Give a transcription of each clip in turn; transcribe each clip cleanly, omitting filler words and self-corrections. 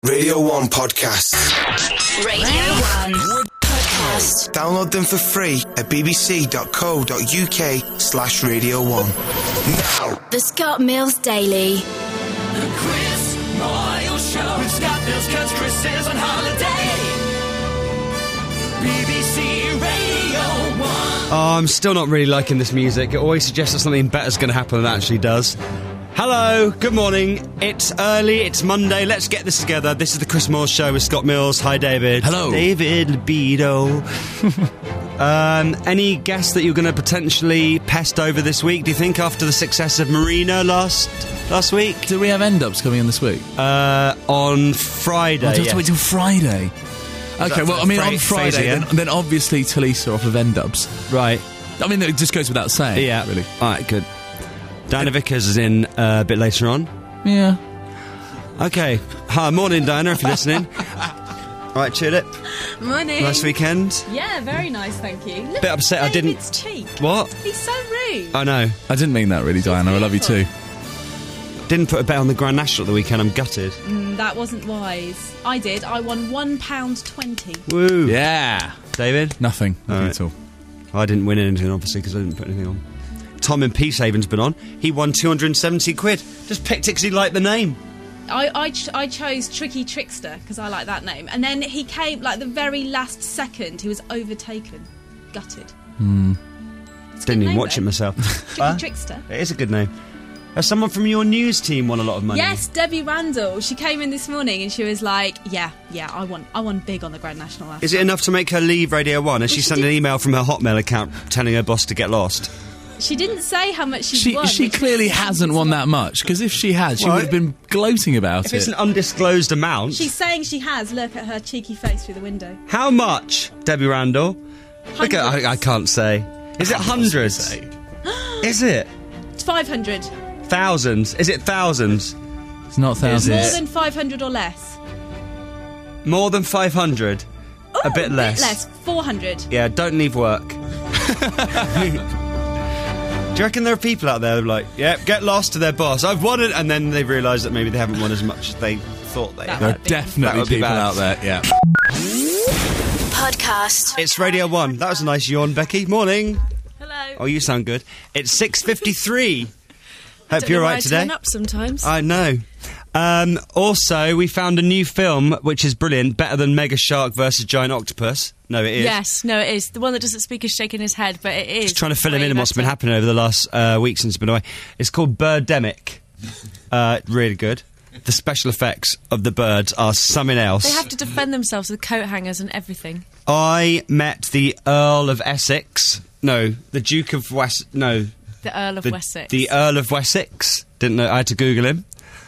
Radio 1 Podcasts. Radio 1 Podcast. Download them for free at bbc.co.uk/Radio 1. Now. The Scott Mills Daily. The Chris Moyle Show with Scott Mills, 'cause Chris is on holiday. BBC Radio 1. Oh, I'm still not really liking this music. It always suggests that something better's going to happen than it actually does. Hello, good morning. It's early, it's Monday. Let's get this together. This is the Chris Moyle Show with Scott Mills. Hi, David. Hello. David Libido. Any guests that you're going to potentially pest over this week, do you think, after the success of Marina last week? Do we have end-ups coming in this week? On Friday. I have to wait till Friday. Okay, well, I mean, on Friday, then obviously Talisa off of end-ups. Right. I mean, it just goes without saying. Yeah. Really. All right, good. Diana Vickers is in a bit later on. Yeah. Okay. Hi, morning, Diana, if you're listening. Right, Tulip. Morning. Nice weekend. Yeah, very nice, thank you. Look Bit upset at I didn't- David's cheek. What? He's so rude. I know. I didn't mean that really, Diana. I love you too. Didn't put a bet on the Grand National at the weekend. I'm gutted. That wasn't wise. I did. I won £1.20. Woo. Yeah. David? Nothing. Nothing right. at all. I didn't win anything, obviously, because I didn't put anything on. Tom in Peacehaven's been on. He won 270 quid. Just picked it because he liked the name. I chose Tricky Trickster because I like that name. And then he came, like, the very last second, he was overtaken. Gutted. Didn't even name, watch though. it myself. Tricky Trickster. It is a good name. Someone from your news team won a lot of money. Yes, Debbie Randall. She came in this morning and she was like, yeah, I won big on the Grand National last Is it enough to make her leave Radio 1? Has she she sent an did- email from her Hotmail account telling her boss to get lost? She didn't say how much She won. she which clearly was- hasn't won that much, because if she had, she Well, would have been gloating about If it. it's an undisclosed amount... She's saying she has. Look at her cheeky face through the window. How much, Debbie Randall? Look at... Hundreds. I can't say. Is it hundreds? Is it? It's 500. Thousands? Is it thousands? It's not thousands. More than 500 or less. More than 500? Oh, A bit less. 400. Yeah, don't leave work. Do you reckon there are people out there who are like, yeah, get lost to their boss, I've won it, and then they realise that maybe they haven't won as much as they thought they That had? There are That definitely would be people bad. out there, yeah. Podcast. It's Radio 1. That was a nice yawn, Becky. Morning. Hello. Oh, you sound good. It's 6:53. Hope you're right today. up sometimes. I know. Also, we found a new film which is brilliant, better than Mega Shark versus Giant Octopus. No, it is. Yes, no, it is. The one that doesn't speak is shaking his head, but it is. Just trying to fill him way in on what's been better. happening over the last week since he's been away. It's called Birdemic. Really good. The special effects of the birds are something else. They have to defend themselves with coat hangers and everything. I met the Earl of Essex. No, the Duke of West. No, The Earl of Wessex. the Earl of Wessex. Didn't know. I had to Google him.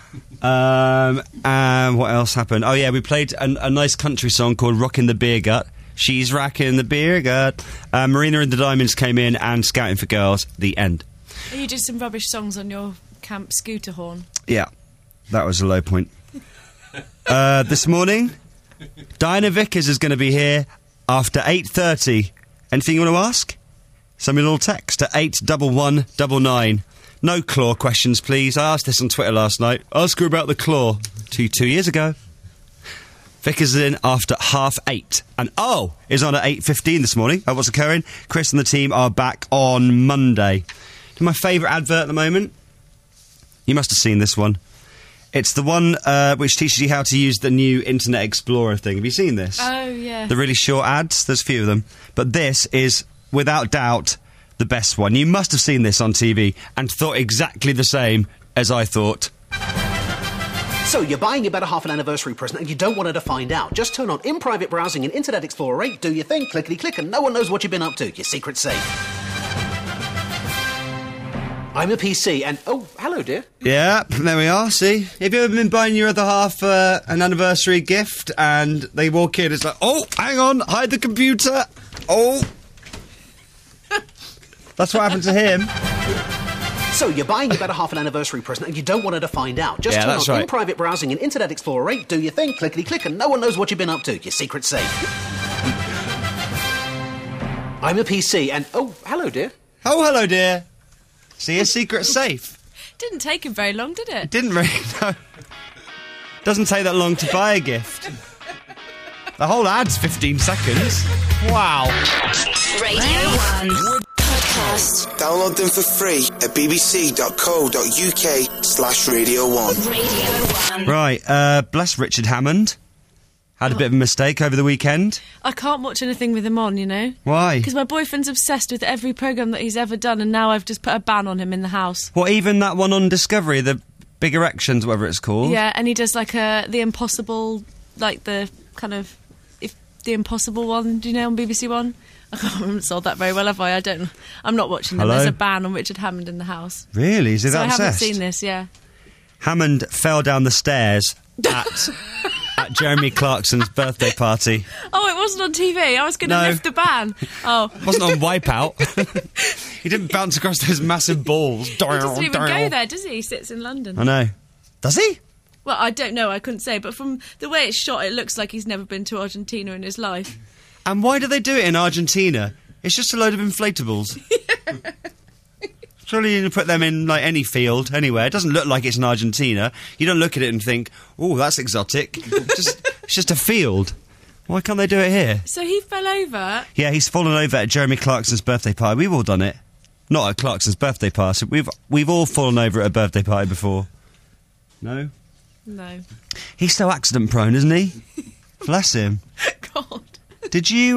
And what else happened? Oh yeah, we played a nice country song called "Rockin' the Beer Gut." She's racking the beer gut. Marina and the Diamonds came in, and Scouting for Girls. The end. You did some rubbish songs on your camp scooter horn. Yeah, that was a low point. This morning, Diana Vickers is going to be here after 8:30. Anything you want to ask? Send me a little text to 81199. No claw questions, please. I asked this on Twitter last night. Ask her about the claw. 2 years ago. Vickers is in after 8:30. And is on at 8:15 this morning. What's occurring? Chris and the team are back on Monday. My favourite advert at the moment? You must have seen this one. It's the one which teaches you how to use the new Internet Explorer thing. Have you seen this? Oh, yeah. The really short ads? There's a few of them. But this is, without doubt, the best one. You must have seen this on TV and thought exactly the same as I thought. So you're buying your better half an anniversary present and you don't want her to find out. Just turn on in private browsing in Internet Explorer 8, do your thing, clickety-click, and no one knows what you've been up to. Your secret's safe. I'm a PC and... Oh, hello, dear. Yeah, there we are, see? Have you ever been buying your other half an anniversary gift and they walk in, it's like, oh, hang on, hide the computer. Oh. That's what happened to him. So you're buying your better half an anniversary present and you don't want her to find out. Just Yeah, turn that's on right. in private browsing in Internet Explorer 8, do your thing, clickety-click, and no one knows what you've been up to. Your secret's safe. I'm a PC and... Oh, hello, dear. Oh, hello, dear. See, your secret's safe. Didn't take him very long, did it? Didn't really, no. Doesn't take that long to buy a gift. The whole ad's 15 seconds. Wow. Radio 1 Podcast. Download them for free at bbc.co.uk/Radio 1. Radio 1. Right, bless Richard Hammond. Had a bit of a mistake over the weekend. I can't watch anything with him on, you know. Why? Because my boyfriend's obsessed with every programme that he's ever done, and now I've just put a ban on him in the house. What, even that one on Discovery, the Big Erections, whatever it's called? Yeah, and he does like the Impossible, like the kind of the Impossible one. Do you know on BBC One? I haven't sold that very well, have I? I'm not watching them. Hello? There's a ban on Richard Hammond in the house. Really? Is he So that I haven't obsessed? seen this. Yeah. Hammond fell down the stairs at Jeremy Clarkson's birthday party. Oh, it wasn't on TV. I was going to No. lift the ban. Oh. It wasn't on Wipeout. He didn't bounce across those massive balls. He doesn't even go there, does he? He sits in London. I know. Does he? Well, I don't know. I couldn't say. But from the way it's shot, it looks like he's never been to Argentina in his life. And why do they do it in Argentina? It's just a load of inflatables. Surely you can put them in like any field, anywhere. It doesn't look like it's in Argentina. You don't look at it and think, "Oh, that's exotic." It's just a field. Why can't they do it here? So he fell over. Yeah, he's fallen over at Jeremy Clarkson's birthday party. We've all done it. Not at Clarkson's birthday party. We've all fallen over at a birthday party before. No? No. He's so accident prone, isn't he? Bless him. God. Did you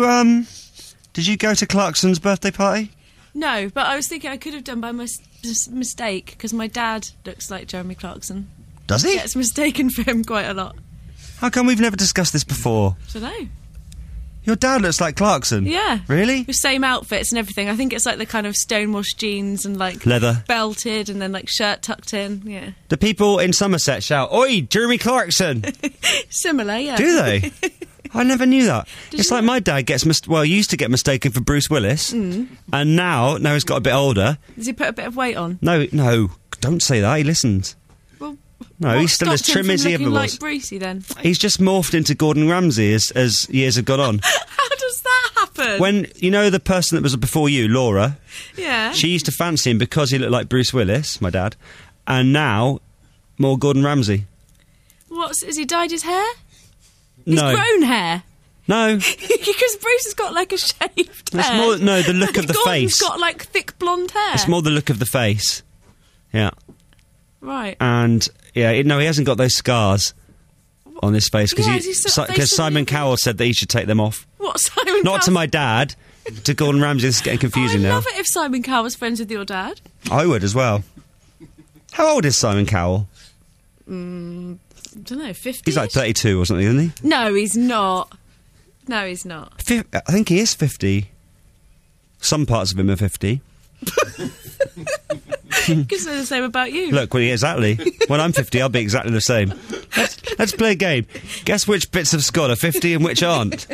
go to Clarkson's birthday party? No, but I was thinking I could have done by mistake, because my dad looks like Jeremy Clarkson. Does he? Gets mistaken for him quite a lot. How come we've never discussed this before? I don't know. Your dad looks like Clarkson. Yeah. Really? With same outfits and everything. I think it's like the kind of stonewashed jeans and like Leather. belted and then like shirt tucked in. Yeah. The people in Somerset shout, "Oi, Jeremy Clarkson!" Similar, yeah. Do they? I never knew that. Did It's you like know? my dad used to get mistaken for Bruce Willis, and now he's got a bit older. Does he put a bit of weight on? No, don't say that. He listens. Well, No, what he's still as stopped him trim from as he ever looking was. like Brucey then? He's just morphed into Gordon Ramsay as years have gone on. How does that happen? When, you know the person that was before you, Laura, Yeah. she used to fancy him because he looked like Bruce Willis, my dad, and now more Gordon Ramsay. Has he dyed his hair? No. He's grown hair. No. Because Bruce has got like a shaved It's hair. more, no, the look of the Gordon's face. got like thick blonde hair. It's more the look of the face. Yeah. Right. And, yeah, he hasn't got those scars on his face Yeah, is he so- because they Simon suddenly- Cowell said that he should take them off. What, Simon Not to Cowell? my dad, to Gordon Ramsay. This is getting confusing I now. love it if Simon Cowell was friends with your dad. I would as well. How old is Simon Cowell? I don't know, 50? He's like 32 or something, isn't he? No, he's not. No, he's not. I think he is 50. Some parts of him are 50. You can say the same about you. Look, well, exactly. When I'm 50, I'll be exactly the same. Let's play a game. Guess which bits of Scott are 50 and which aren't.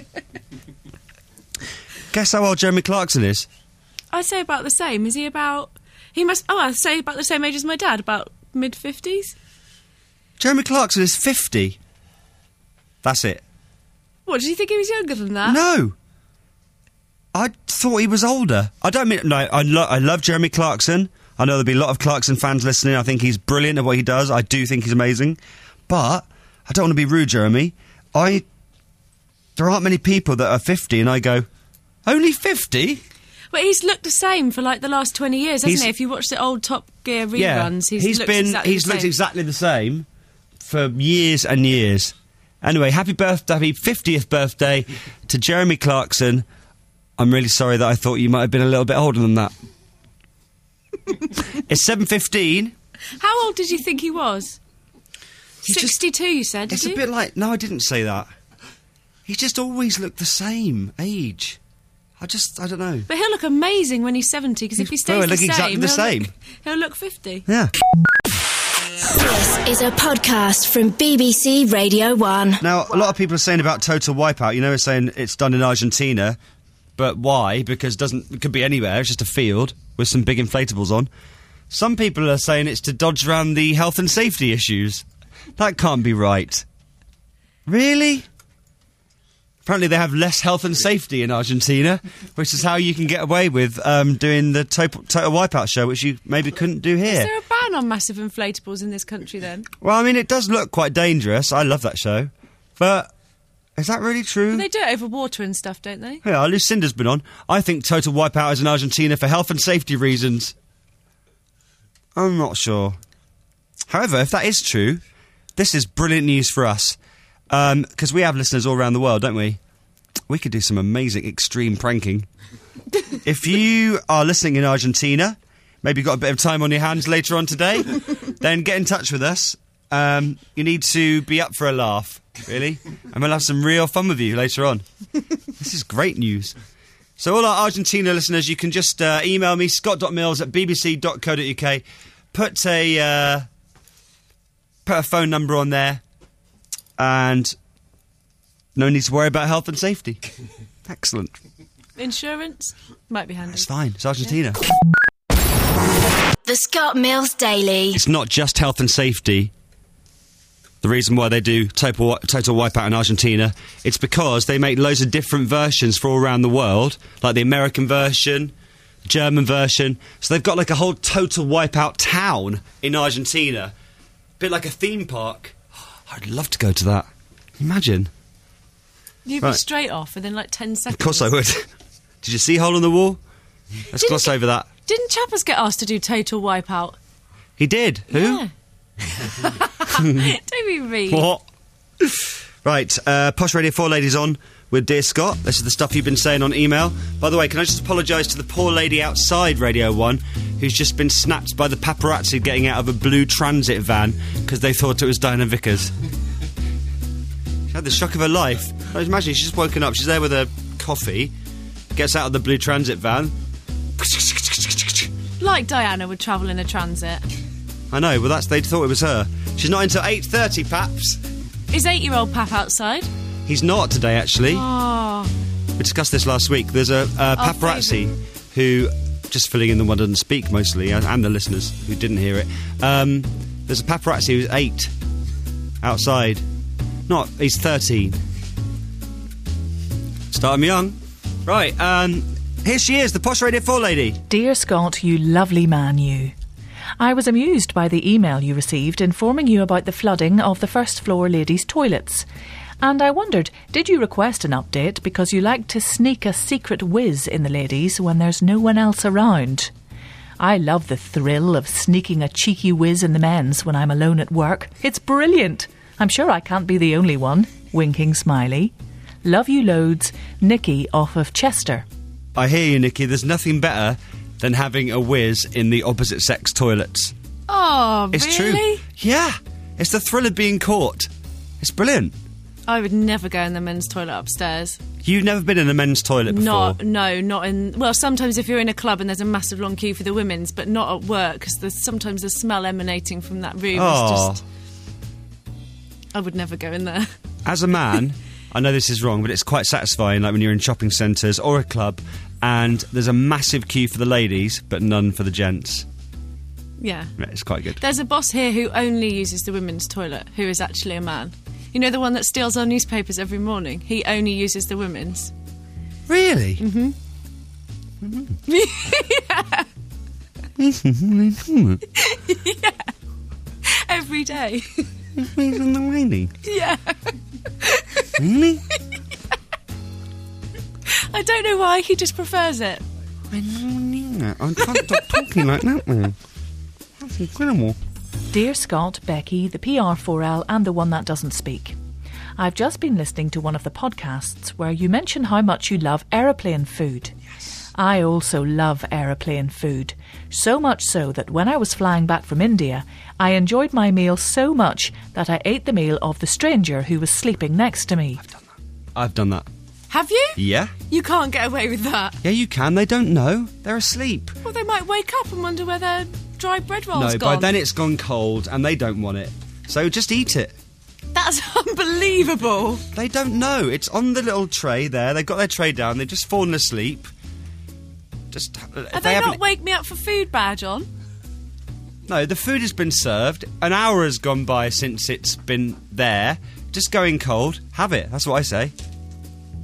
Guess how old Jeremy Clarkson is? I'd say about the same. Is he about... I'd say about the same age as my dad, about mid-50s. Jeremy Clarkson is 50. That's it. What, did you think he was younger than that? No. I thought he was older. I don't mean... No, I love Jeremy Clarkson. I know there'll be a lot of Clarkson fans listening. I think he's brilliant at what he does. I do think he's amazing. But I don't want to be rude, Jeremy. There aren't many people that are 50 and I go, only 50? But he's looked the same for like the last 20 years, hasn't He's- he? If you watch the old Top Gear reruns, Yeah, he's looked exactly the looked same. exactly the same for years and years. Anyway, happy 50th birthday to Jeremy Clarkson. I'm really sorry that I thought you might have been a little bit older than that. It's 7:15. How old did you think he was? He's just- 62, you said, did It's you? a bit like... No, I didn't say that. He just always looked the same age. I don't know. But he'll look amazing when he's 70, because if he stays Well, the look same, exactly the he'll same. He'll look 50. Yeah. This is a podcast from BBC Radio 1. Now, a lot of people are saying about Total Wipeout, they're saying it's done in Argentina, but why? Because it could be anywhere, it's just a field with some big inflatables on. Some people are saying it's to dodge around the health and safety issues. That can't be right. Really? Apparently they have less health and safety in Argentina, which is how you can get away with doing the Total Wipeout show, which you maybe couldn't do here. Is there a ban on massive inflatables in this country then? Well, I mean, it does look quite dangerous. I love that show. But is that really true? They do it over water and stuff, don't they? Yeah, Lucinda's been on. I think Total Wipeout is in Argentina for health and safety reasons. I'm not sure. However, if that is true, this is brilliant news for us. Because we have listeners all around the world, don't we? We could do some amazing extreme pranking. If you are listening in Argentina, maybe you've got a bit of time on your hands later on today, then get in touch with us. You need to be up for a laugh, really. And we'll have some real fun with you later on. This is great news. So all our Argentina listeners, you can just email me, scott.mills@bbc.co.uk. Put a phone number on there. And no need to worry about health and safety. Excellent. Insurance? Might be handy. It's fine. It's Argentina. The Scott Mills Daily. It's not just health and safety. The reason why they do Total Wipeout in Argentina, it's because they make loads of different versions for all around the world, like the American version, German version. So they've got like a whole Total Wipeout town in Argentina. A bit like a theme park. I'd love to go to that. Imagine. You'd be straight off within like 10 seconds. Of course I would. Did you see Hole in the Wall? Let's gloss over that. Didn't Chappers get asked to do Total Wipeout? He did. Who? Yeah. Don't be mean. What? Right, Posh Radio 4 Ladies on with Dear Scott. This is the stuff you've been saying on email. By the way, can I just apologise to the poor lady outside Radio 1 who's just been snapped by the paparazzi getting out of a blue transit van because they thought it was Diana Vickers. She had the shock of her life. I imagine she's just woken up, she's there with her coffee, gets out of the blue transit van. Like Diana would travel in a transit. I know, well they thought it was her. She's not until 8:30, Paps. Is 8-year-old Pap outside? He's not today, actually. Oh. We discussed this last week. There's a paparazzi who, just filling in the one who doesn't speak mostly, and the listeners who didn't hear it. There's a paparazzi who's 8 outside. He's 13. Start him young. Right, here she is, the Posh Radio 4 lady. Dear Scott, you lovely man, you. I was amused by the email you received informing you about the flooding of the first floor ladies' toilets. And I wondered, did you request an update because you like to sneak a secret whiz in the ladies when there's no one else around? I love the thrill of sneaking a cheeky whiz in the men's when I'm alone at work. It's brilliant. I'm sure I can't be the only one. Winking smiley. Love you loads, Nikki off of Chester. I hear you, Nikki. There's nothing better than having a whiz in the opposite sex toilets. Oh, it's really? True. Yeah. It's the thrill of being caught. It's brilliant. I would never go in the men's toilet upstairs. You've never been in a men's toilet before? Not in... Well, sometimes if you're in a club and there's a massive long queue for the women's, but not at work, because sometimes the smell emanating from that room is just... I would never go in there. As a man, I know this is wrong, but it's quite satisfying, like when you're in shopping centres or a club, and there's a massive queue for the ladies, but none for the gents. Yeah. It's quite good. There's a boss here who only uses the women's toilet, who is actually a man. You know the one that steals our newspapers every morning? He only uses the women's. Really? Mm-hmm. Yeah. Every day. Yeah. Really? I don't know why, he just prefers it. I can't stop talking like that, man. That's incredible. Dear Scott, Becky, the PR4L and the one that doesn't speak. I've just been listening to one of the podcasts where you mention how much you love aeroplane food. Yes. I also love aeroplane food. So much so that when I was flying back from India, I enjoyed my meal so much that I ate the meal of the stranger who was sleeping next to me. I've done that. Have you? Yeah. You can't get away with that. Yeah, you can. They don't know. They're asleep. Well, they might wake up and wonder where their dry bread roll's gone. No, by then it's gone cold and they don't want it. So just eat it. That's unbelievable. They don't know. It's on the little tray there. They've got their tray down. They've just fallen asleep. Have they not wake me up for food badge on? No, the food has been served. An hour has gone by since it's been there. Just going cold. Have it. That's what I say.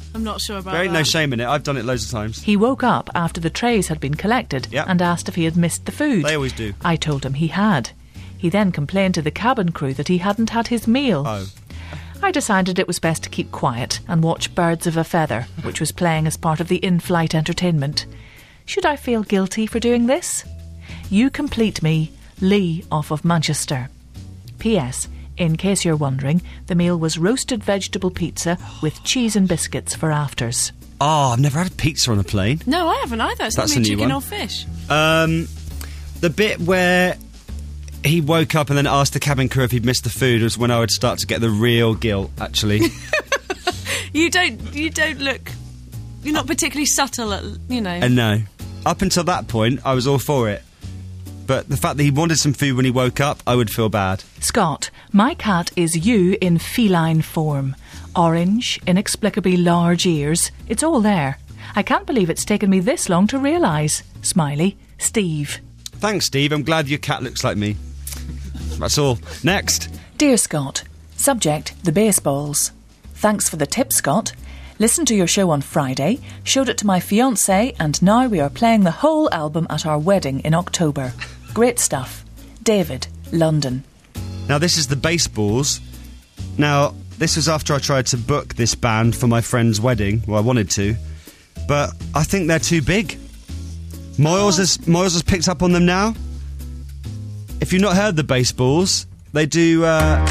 I'm not sure about There ain't that. no shame in it. I've done it loads of times. He woke up after the trays had been collected Yep. and asked if he had missed the food. They always do. I told him he had. He then complained to the cabin crew that he hadn't had his meal. Oh. I decided it was best to keep quiet and watch Birds of a Feather, which was playing as part of the in-flight entertainment. Should I feel guilty for doing this? You complete me, Lee off of Manchester. P.S. In case you're wondering, the meal was roasted vegetable pizza with cheese and biscuits for afters. Oh, I've never had pizza on a plane. No, I haven't either. It's That's normally a new chicken one. or fish. The bit where he woke up and then asked the cabin crew if he'd missed the food was when I would start to get the real guilt, actually. You don't look... You're not particularly subtle at, you know... And no. Up until that point, I was all for it. But the fact that he wanted some food when he woke up, I would feel bad. Scott, my cat is you in feline form. Orange, inexplicably large ears. It's all there. I can't believe it's taken me this long to realise. Smiley, Steve. Thanks, Steve. I'm glad your cat looks like me. That's all. Next. Dear Scott, subject, the baseballs. Thanks for the tip, Scott. Listened to your show on Friday, showed it to my fiancé, and now we are playing the whole album at our wedding in October. Great stuff. David, London. Now, this is the Baseballs. Now, this was after I tried to book this band for my friend's wedding. Well, I wanted to. But I think they're too big. Moyles has picked up on them now. If you've not heard the Baseballs, they do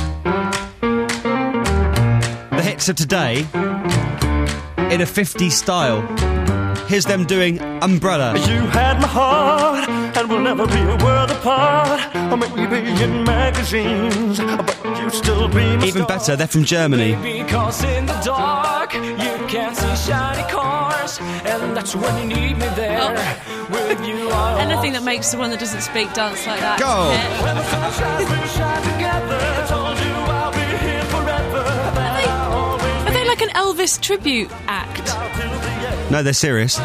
the hits of today in a 50s style. Here's them doing Umbrella. You had my heart, and we'll never be a world apart. Or maybe in magazines, but you still be my Even star. better, they're from Germany. Because in the dark, you can't see shiny cars, and that's when you need me there. With you, I Anything that makes the one that doesn't speak dance like that. Go! Yeah. When the sun shines, we'll shine together. Told you I'll be here forever. Are they like an Elvis tribute act? No, they're serious.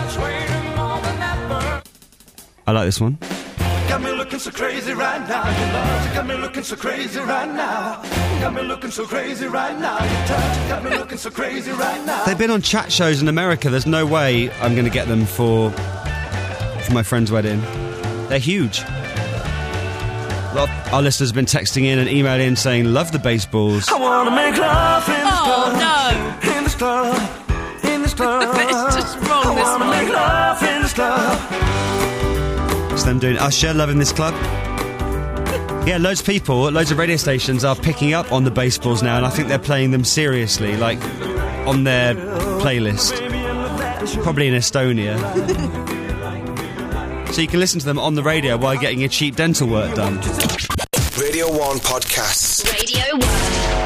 I like this one. Got me looking so crazy right now. Your love got me looking so crazy right now. Got me looking so crazy right now. Your touch got me looking so crazy right now. They've been on chat shows in America. There's no way I'm going to get them for my friend's wedding. They're huge. A lot of our listeners have been texting in and emailing in saying, love the Baseballs. I wanna make love in this club. No! In this club. In this club. It's just wrong, I this wanna one. make love in this club. It's them doing Usher, loving this club. Yeah, loads of people, loads of radio stations are picking up on the Baseballs now, and I think they're playing them seriously, like on their playlist. Probably in Estonia. So you can listen to them on the radio while getting your cheap dental work done. Radio 1 Podcasts. Radio 1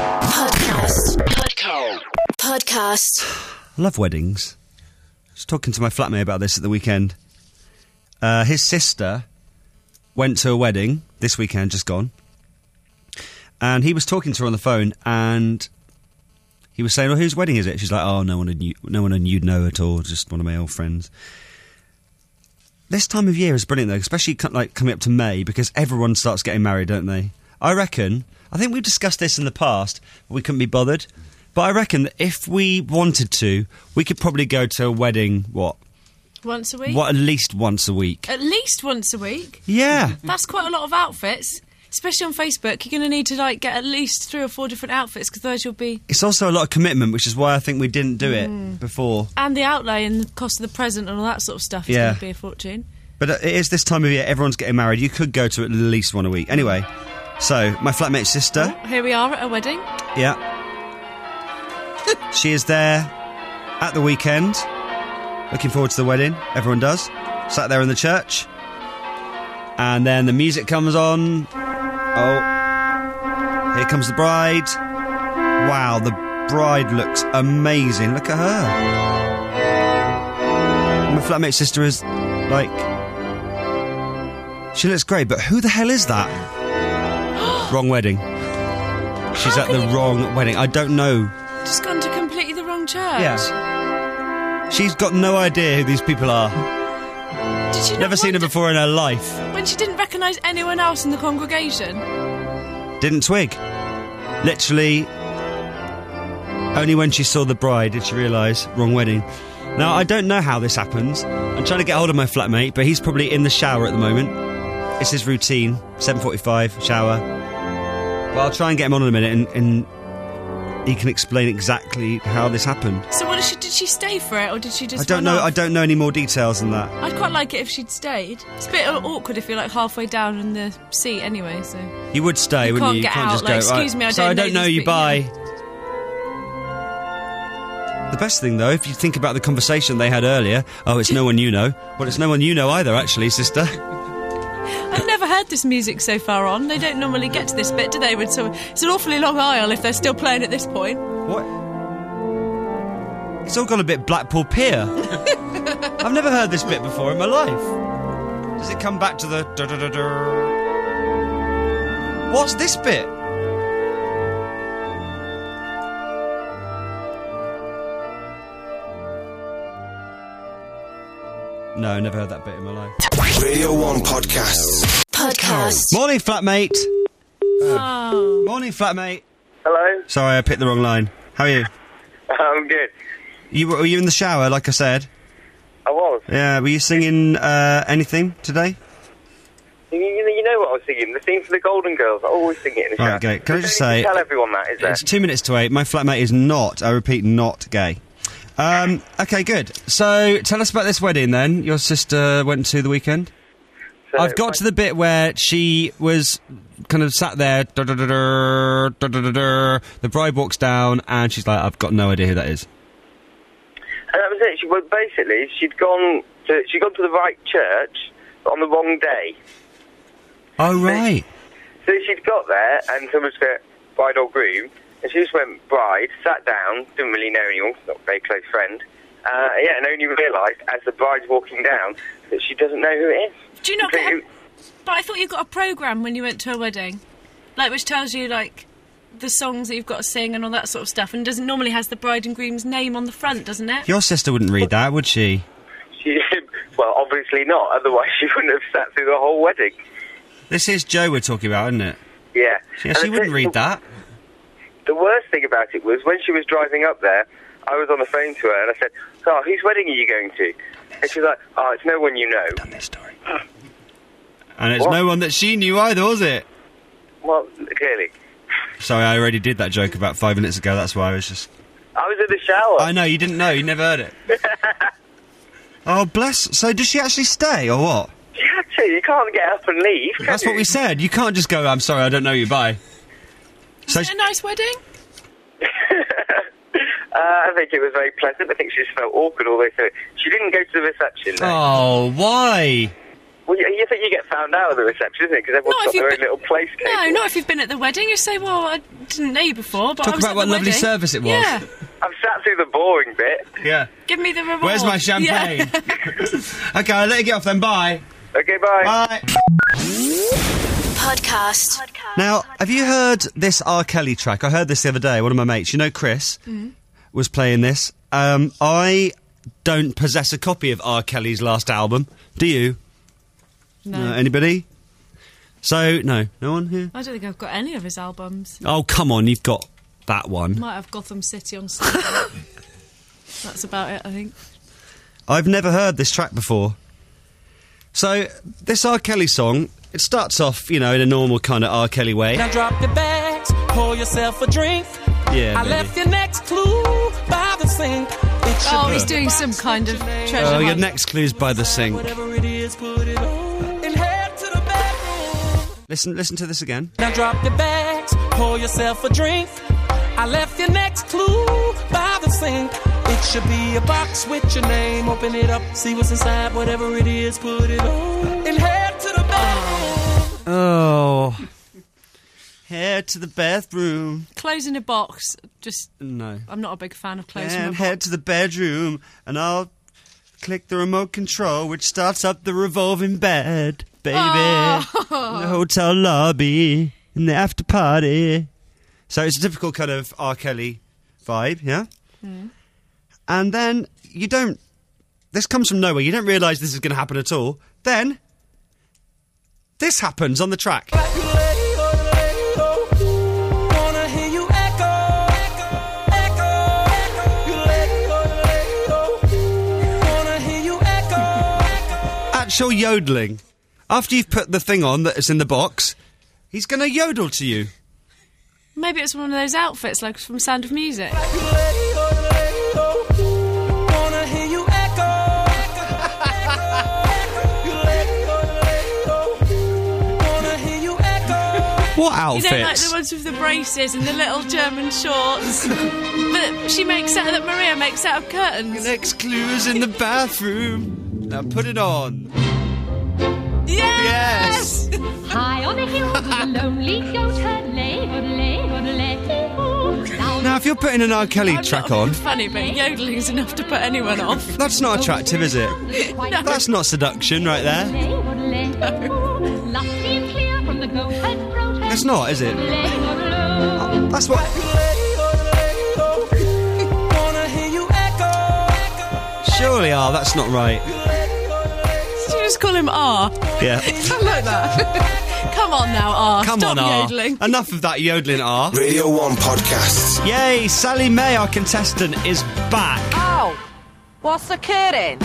Podcast. I love weddings. I was talking to my flatmate about this at the weekend. His sister went to a wedding this weekend, just gone. And he was talking to her on the phone, and he was saying, "Oh, whose wedding is it?" She's like, "Oh, no one you'd know at all, just one of my old friends." This time of year is brilliant, though, especially like coming up to May, because everyone starts getting married, don't they? I think we've discussed this in the past, but we couldn't be bothered. But I reckon that if we wanted to, we could probably go to a wedding, Once a week? at least once a week. At least once a week? Yeah. That's quite a lot of outfits. Especially on Facebook, you're going to need to get at least 3 or 4 different outfits, because those you'll be... It's also a lot of commitment, which is why I think we didn't do it before. And the outlay and the cost of the present and all that sort of stuff is going to be a fortune. But it is this time of year, everyone's getting married. You could go to at least one a week. Anyway, so my flatmate's sister... Here we are at a wedding. Yeah. She is there at the weekend. Looking forward to the wedding. Everyone does. Sat there in the church. And then the music comes on. Oh. Here comes the bride. Wow, the bride looks amazing. Look at her. My flatmate's sister is, she looks great, but who the hell is that? Wrong wedding. She's at the wrong wedding. I don't know. Just gone to completely the wrong church. Yeah. She's got no idea who these people are. Did she Never seen her before in her life. When she didn't recognise anyone else in the congregation? Didn't twig. Literally, Only when she saw the bride did she realise, wrong wedding. Now, I don't know how this happens. I'm trying to get hold of my flatmate, but he's probably in the shower at the moment. It's his routine, 7:45, shower. But I'll try and get him on in a minute and he can explain exactly how this happened. So what did she stay for it, or did she just I don't know. run off? I don't know any more details than that. I'd quite like it if she'd stayed. It's a bit awkward if you're like halfway down in the seat anyway, so... You would stay, wouldn't you? You can't You get out, just like, go, excuse right, me, I don't know this, you, but, bye. yeah. The best thing, though, if you think about the conversation they had earlier... Oh, it's no one you know. Well, it's no one you know either, actually, sister. I've never heard this music so far on. They don't normally get to this bit, do they? It's an awfully long aisle if they're still playing at this point. What? It's all gone a bit Blackpool Pier. I've never heard this bit before in my life. Does it come back to the... What's this bit? No, never heard that bit in my life. Radio 1 Podcasts. Morning, flatmate. Oh. Morning, flatmate. Hello? Sorry, I picked the wrong line. How are you? I'm good. Were you in the shower, like I said? I was. Yeah, were you singing anything today? You know what I was singing? The theme for the Golden Girls. I always sing it in the shower. Right, okay. Can I just say... Tell everyone that, is there? It's 2 minutes to 8. My flatmate is not, I repeat, not gay. Okay, good. So, tell us about this wedding, then. Your sister went to the weekend? So I've got to the bit where she was kind of sat there, the bride walks down, and she's like, I've got no idea who that is. And that was it. Basically, she'd gone to the right church, but on the wrong day. Oh, right. So she'd got there, and someone said, bride or groom, and she just went bride, sat down, didn't really know anyone, not a very close friend, and only realised, as the bride's walking down, that she doesn't know who it is. Do you not get But I thought you got a programme when you went to a wedding, like, which tells you, like, the songs that you've got to sing and all that sort of stuff, and doesn't normally has the bride and groom's name on the front, doesn't it? Your sister wouldn't read that, would she? Well, obviously not, otherwise she wouldn't have sat through the whole wedding. This is Joe we're talking about, isn't it? Yeah. Yeah, she wouldn't read that. The worst thing about it was, when she was driving up there, I was on the phone to her, and I said, oh, whose wedding are you going to? And she's like, oh, it's no one you know. I've done this story. And it's no one that she knew either, was it? Well, clearly. Sorry, I already did that joke about 5 minutes ago, that's why I was just... I was in the shower. I know, you didn't know, you never heard it. Oh, bless... So, does she actually stay, or what? You have to, you can't get up and leave, can That's you? what we said, you can't just go, I'm sorry, I don't know you, bye. Was it a nice wedding? I think it was very pleasant. I think she just felt awkward all the way through. She didn't go to the reception, though. Oh, why? Well, you think you get found out at the reception, isn't it? Because everyone's got their own little place cake. No, not if you've been at the wedding. You say, well, I didn't know you before, but I Talk was about at what the lovely wedding. service it was. Yeah. I've sat through the boring bit. Yeah. Give me the reward. Where's my champagne? Yeah. Okay, I'll let you get off then, bye. Okay, bye. Bye. Podcast. Now, have you heard this R. Kelly track? I heard this the other day. One of my mates, you know Chris, was playing this. I don't possess a copy of R. Kelly's last album. Do you? No. Anybody? So, no one here? I don't think I've got any of his albums. Oh, come on, you've got that one. Might have Gotham City on CD. That's about it, I think. I've never heard this track before. So, this R. Kelly song, it starts off, in a normal kind of R. Kelly way. Now drop your bags, pour yourself a drink. Yeah, I maybe. left your next clue by the sink. Oh, he's doing some kind of treasure Oh, your hunt. next clue's by the sink. Whatever it is, put it on and head to the bedroom. Listen to this again. Now drop your bags, pour yourself a drink. I left your next clue by the sink. It should be a box with your name. Open it up, see what's inside. Whatever it is, put it on and head to the bedroom. Oh. Head to the bathroom. Closing a box, just... No. I'm not a big fan of closing a And box. head to the bedroom, and I'll click the remote control, which starts up the revolving bed, baby. Oh. In the hotel lobby, in the after party. So it's a typical kind of R. Kelly vibe, yeah? And then you don't... This comes from nowhere. You don't realise this is going to happen at all. Then, this happens on the track. Wanna hear you echo, echo, echo. actual yodeling. After you've put the thing on that's in the box, he's going to yodel to you. Maybe it's one of those outfits, like from Sound of Music. Wanna hear you echo. Wanna hear you echo. What outfits? You know, like the ones with the braces and the little German shorts that Maria makes out of curtains. Next clue is in the bathroom. Now put it on. Yes! High on a hill with a lonely goat herd lay. Now, if you're putting an R. Kelly track on... funny, but yodeling's enough to put anyone off. That's not attractive, is it? No. That's not seduction right there. It's not, is it? That's what... Surely, that's not right. Did you just call him R? Yeah. I like that. Come on now, R. Come Stop on, R. yodeling. Enough of that yodeling, R. Radio 1 podcasts. Yay, Sally May, our contestant, is back. Oh, what's occurring?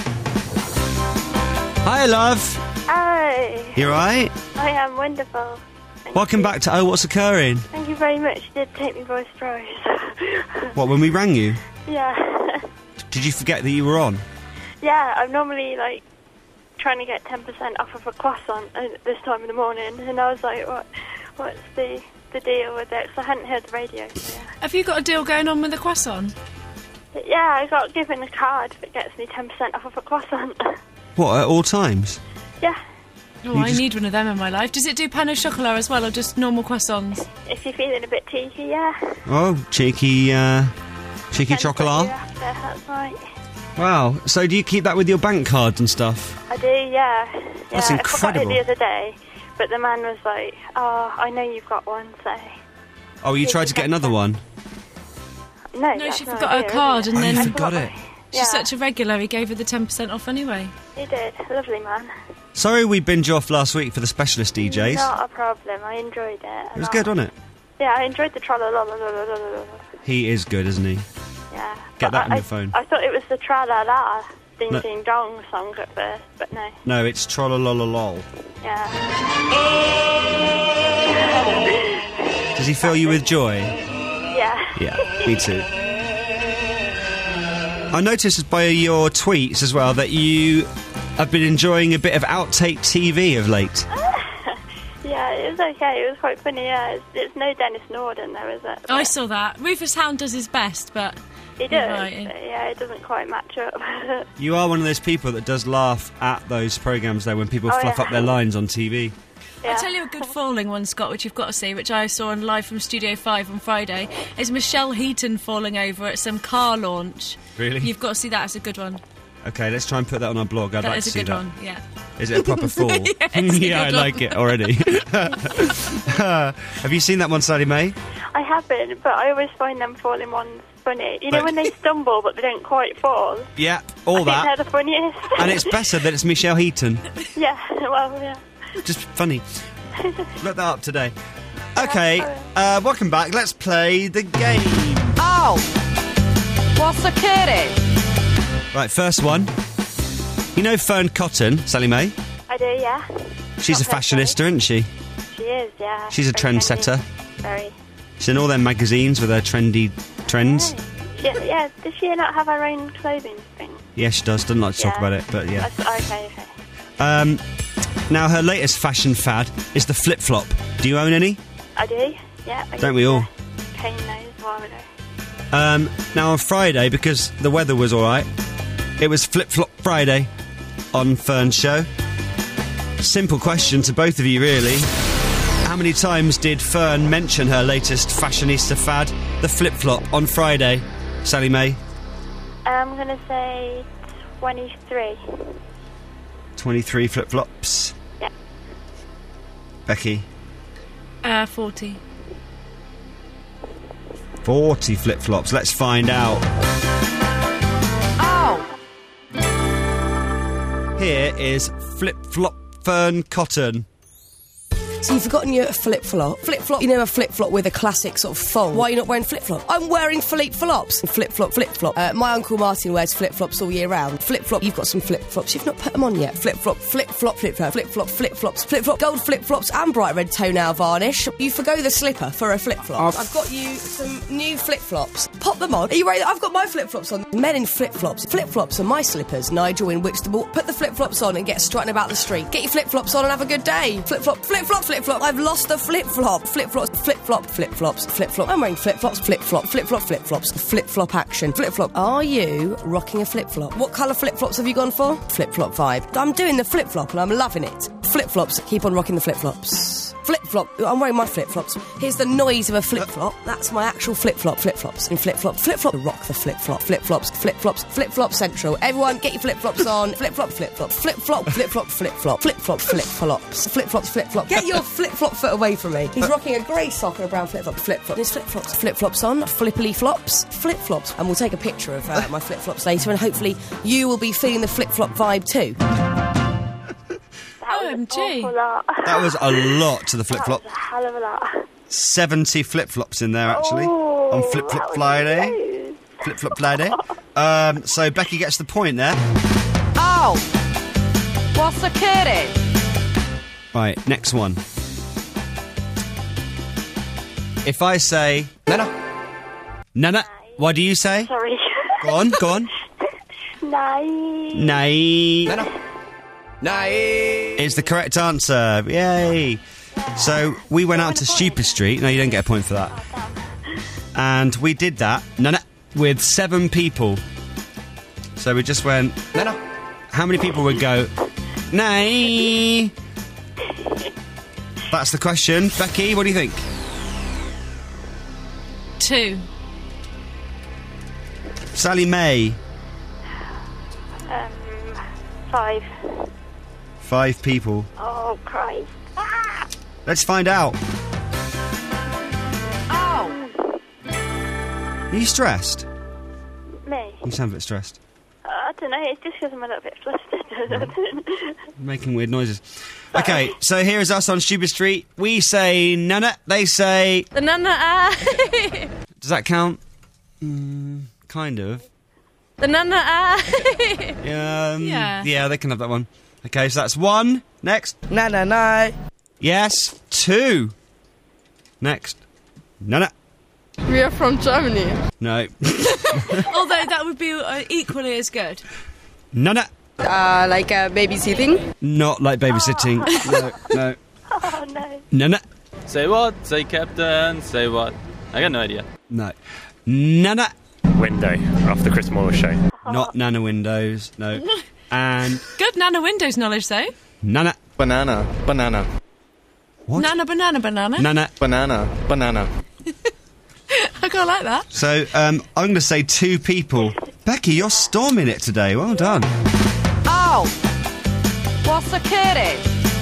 Hi, love. Hi. You right? I am wonderful. Welcome back to Oh, What's Occurring? Thank you very much. You did take me by surprise. What, when we rang you? Yeah. Did you forget that you were on? Yeah, I'm normally, trying to get 10% off of a croissant at this time in the morning, and I was like, what's the deal with it? Because I hadn't heard the radio, so yeah. Have you got a deal going on with the croissant? Yeah, I got given a card that gets me 10% off of a croissant. What, at all times? Yeah. Oh, I need one of them in my life. Does it do pain au chocolat as well, or just normal croissants? If you're feeling a bit cheeky, yeah. Oh, cheeky chocolat? That's right. Wow, so do you keep that with your bank cards and stuff? I do, yeah. That's I incredible. forgot it the other day, but the man was like, oh, I know you've got one, so... Oh, you tried to get another one? No, she forgot her card and then... you forgot it? She's such a regular, he gave her the 10% off anyway. He did. Lovely man. Sorry we binge off last week for the specialist DJs. Not a problem. I enjoyed it. It was good, wasn't it? Yeah, I enjoyed the tra-la-la-la-la-la-la-la. He is good, isn't he? Yeah. Get that on your phone. I thought it was the tra-la-la No. ding-ding-dong song at first, but no. No, it's trollolololol. Yeah. Does he fill you with joy? Yeah. Yeah, me too. I noticed by your tweets as well that you have been enjoying a bit of outtake TV of late. Yeah, it was okay. It was quite funny, yeah. It's no Dennis Norden, though, is it? I saw that. Rufus Hound does his best, but... He does, Right. but yeah, it doesn't quite match up. You are one of those people that does laugh at those programmes, though, when people Oh, fluff yeah. up their lines on TV. I'll tell you a good falling one, Scott, which you've got to see, which I saw on Live from Studio 5 on Friday, is Michelle Heaton falling over at some car launch. Really? You've got to see that. It's a good one. Okay, let's try and put that on our blog. I'd That like is to a see good that. one, yeah. Is it a proper fall? Yeah, it's a Yeah, I good like one. it already. Have you seen that one, Sally May? I haven't, but I always find them falling ones funny. You know But- when they stumble but they don't quite fall? Yeah, all I that. think they're the funniest. And it's better that it's Michelle Heaton. Yeah, well, yeah. Just funny. Look that up today. Okay, welcome back. Let's play the game. Oh, what's occurring? Right, first one. You know Fern Cotton, Sally May? I do, yeah. She's a Not fashionista, isn't she? She is, yeah. She's a Very trendsetter. trendy. Very. She's in all their magazines with her trendy trends. Yeah, does she not have her own clothing thing? Yeah, she does. Doesn't like to talk Yeah. about it, but yeah. Okay. Now, her latest fashion fad is the flip-flop. Do you own any? I do, yeah. I Don't used we all? to cane those a while ago. Now, on Friday, because the weather was all right, it was Flip-Flop Friday on Fern's show. Simple question to both of you, really. How many times did Fern mention her latest fashionista fad, the flip-flop, on Friday? Sally May? I'm going to say 23. 23 flip-flops. Yeah. Becky? 40. 40 flip-flops. Let's find out. Oh, Here is Flip-Flop Fern Cotton. So you've forgotten your flip-flop. Flip-flop, you know, a flip-flop with a classic sort of thong. Why are you not wearing flip-flop? I'm wearing flip-flops. Flip-flop, flip-flop. My Uncle Martin wears flip-flops all year round. Flip-flop, you've got some flip-flops. You've not put them on yet. Flip-flop, flip-flop, flip-flop, flip-flop, flip-flops, flip-flop, gold flip-flops and bright red toenail varnish. You forgo the slipper for a flip-flop. I've got you some new flip-flops. Pop them on. Are you ready? I've got my flip-flops on. Men in flip-flops. Flip-flops are my slippers. Nigel in Whitstable. Put the flip-flops on and get strutting about the street. Get your flip-flops on and have a good day. Flip-flop, flip-flop, flip-flop. I've lost a flip-flop. Flip-flops, flip-flop, flip-flops, flip-flop. I'm wearing flip-flops, flip-flop, flip-flop, flip-flops. Flip-flop action. Flip-flop. Are you rocking a flip-flop? What colour flip-flops have you gone for? Flip-flop vibe. I'm doing the flip-flop and I'm loving it. Flip-flops. Keep on rocking the flip-flops. Flip-flop. I'm wearing my flip-flops. Here's the noise of a flip-flop. That's my actual flip-flop. Flip-flops. And flip-flop. Flip-flop. Rock the flip-flop. Flip-flops. Flip-flops. Flip-flop central. Everyone get your flip-flops on. Flip-flop. Flip-flop. Flip-flop. Flip-flop. Flip-flop. Flip-flop. Flip-flops. Flip-flops. Flip-flop. Get your flip-flop foot away from me. He's rocking a grey sock and a brown flip-flop. Flip-flop. His flip-flops. Flip-flops on. Flippily flops. Flip-flops. And we'll take a picture of my flip-flops later and hopefully you will be feeling the flip-flop vibe too. OMG. That was a lot to the flip-flop. That was a hell of a lot. 70 flip-flops in there, actually, on Flip-Flop Friday. Flip-Flop Friday. So Becky gets the point there. Oh! What's the kitty? Right, next one. If I say... Nana, what do you say? Sorry. Go on. Nay. Is the correct answer. Yay. So we went out to Stupid Street. No, you don't get a point for that. And we did that with 7 people. So we just went... How many people would go... Nay. That's the question. Becky, what do you think? 2. Sally May. 5. 5 people. Oh, Christ. Let's find out. Oh! Are you stressed? Me? You sound a bit stressed. I don't know, it's just because I'm a little bit flustered. Making weird noises. Okay, so here is us on Stupid Street. We say nana, they say... The nana. Does that count? Kind of. The nana. Yeah, they can have that one. Okay, so that's 1. Next. No. Yes. 2. Next. No. We are from Germany. No. Although that would be equally as good. No. Like babysitting? Not like babysitting. No. Oh, no. No. Say what? Say captain. Say what? I got no idea. No. Nana. Window off the Chris Moore show. Not Nana Windows. No. And good Nana Windows knowledge though. Nana. Banana. What? Nana banana. Nana. Banana. I quite like that. So I'm going to say 2 people. Becky, you're storming it today. Well done. Oh! What's the kitty?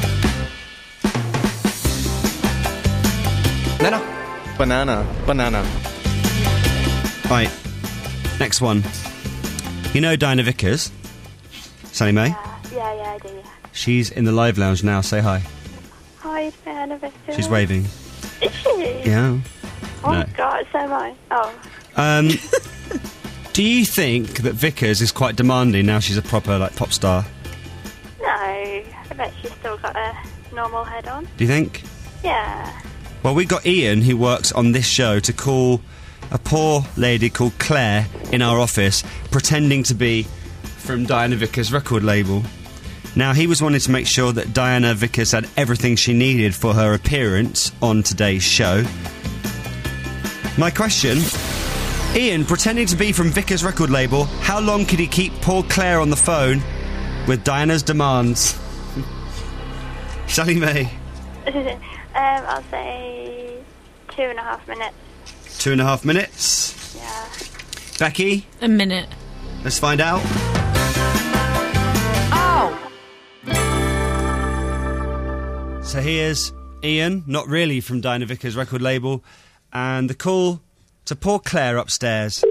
Banana. Right. Next one. You know Diana Vickers? Sally May? Yeah, I do. She's in the live lounge now. Say hi. Hi, Diana Vickers. She's waving. Is she? Yeah. Oh, No. God, so am I. Oh. Do you think that Vickers is quite demanding now she's a proper, pop star? No, I bet she's still got a normal head on. Do you think? Yeah. Well, we got Ian, who works on this show, to call a poor lady called Claire in our office, pretending to be from Diana Vickers' record label. Now, he was wanting to make sure that Diana Vickers had everything she needed for her appearance on today's show. My question, Ian, pretending to be from Vickers' record label, how long could he keep poor Claire on the phone with Diana's demands? Sally May? I'll say 2.5 minutes. 2.5 minutes? Yeah. Becky? A minute. Let's find out. Oh! So here's Ian, not really from Diana Vickers' record label, and the call to poor Claire upstairs.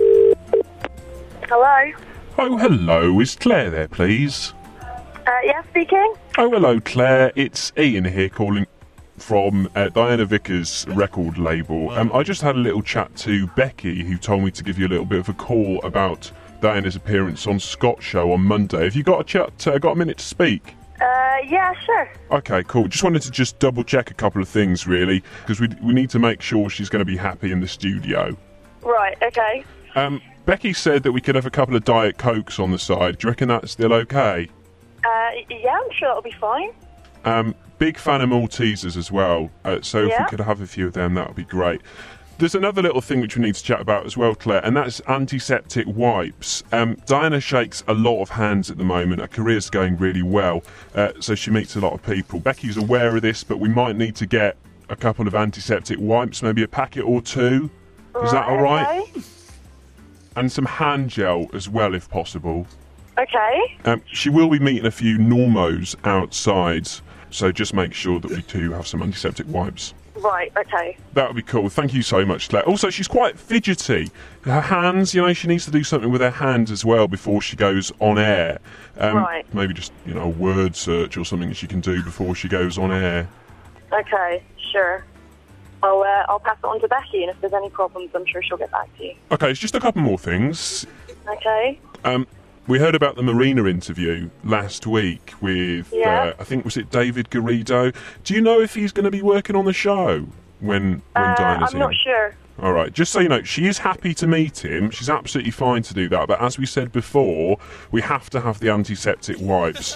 Hello? Oh, hello. Is Claire there, please? Yes. speaking. Oh, hello, Claire. It's Ian here calling from Diana Vickers' record label. I just had a little chat to Becky, who told me to give you a little bit of a call about Diana's appearance on Scott's show on Monday. Have you got got a minute to speak? Yeah, sure. Okay, cool. Just wanted to double check a couple of things, really, because we need to make sure she's going to be happy in the studio. Right, okay. Becky said that we could have a couple of Diet Cokes on the side. Do you reckon that's still okay? Yeah, I'm sure that'll be fine. Big fan of Maltesers as well, so if Yeah. we could have a few of them, that would be great. There's another little thing which we need to chat about as well, Claire, and that's antiseptic wipes. Diana shakes a lot of hands at the moment. Her career's going really well, so she meets a lot of people. Becky's aware of this, but we might need to get a couple of antiseptic wipes, maybe a packet or two. Is that all right? Okay. And some hand gel as well, if possible. Okay. She will be meeting a few normos outside, so just make sure that we do have some antiseptic wipes. Right, okay. That would be cool. Thank you so much, Claire. Also, she's quite fidgety. Her hands, she needs to do something with her hands as well before she goes on air. Right. Maybe just, a word search or something that she can do before she goes on air. Okay, sure. I'll pass it on to Becky, and if there's any problems, I'm sure she'll get back to you. Okay, it's just a couple more things. Okay. We heard about the Marina interview last week with, I think, was it David Garrido? Do you know if he's going to be working on the show when Diana's I'm not sure. All right, just so you know, she is happy to meet him. She's absolutely fine to do that. But as we said before, we have to have the antiseptic wipes.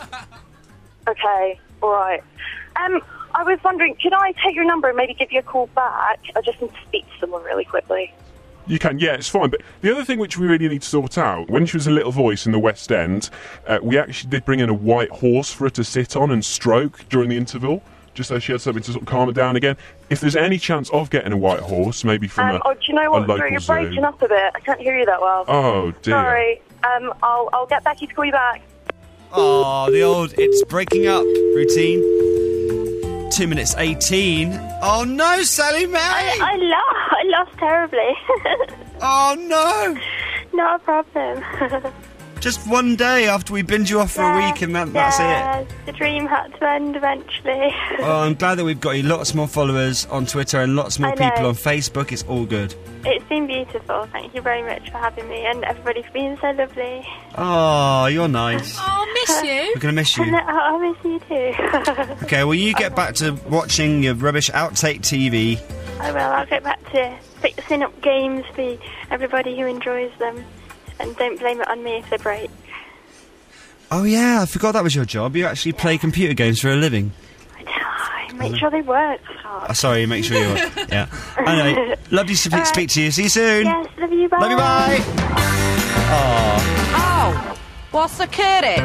Okay, all right. I was wondering, could I take your number and maybe give you a call back? I just need to speak to someone really quickly. You can, yeah, it's fine. But the other thing which we really need to sort out, when she was a little voice in the West End, we actually did bring in a white horse for her to sit on and stroke during the interval, just so she had something to sort of calm her down again. If there's any chance of getting a white horse, maybe from do you know what? a local You're zoo. breaking up a bit. I can't hear you that well. Oh, dear. Sorry. I'll get Becky to call you back. Oh, the old it's breaking up routine. 2 minutes 18. Oh no, Sally Mae! I lost terribly. Oh no! Not a problem. Just one day after we binge you off for a week and that's it. The dream had to end eventually. Well, I'm glad that we've got you lots more followers on Twitter and lots more I know. people on Facebook. It's all good. It's been beautiful. Thank you very much for having me, and everybody for being so lovely. Oh, you're nice. I'll miss you. We're going to miss you. I'll miss you too. Okay, well, you get back to watching your rubbish outtake TV. I will. I'll get back to fixing up games for everybody who enjoys them, and don't blame it on me if they break. Oh, yeah, I forgot that was your job. You actually play computer games for a living. Make sure they work. Oh, sorry, make sure you work. Yeah. Anyway, lovely to speak to you. See you soon. Yes, love you, bye. Love you, bye. Oh. Oh, what's the kitty?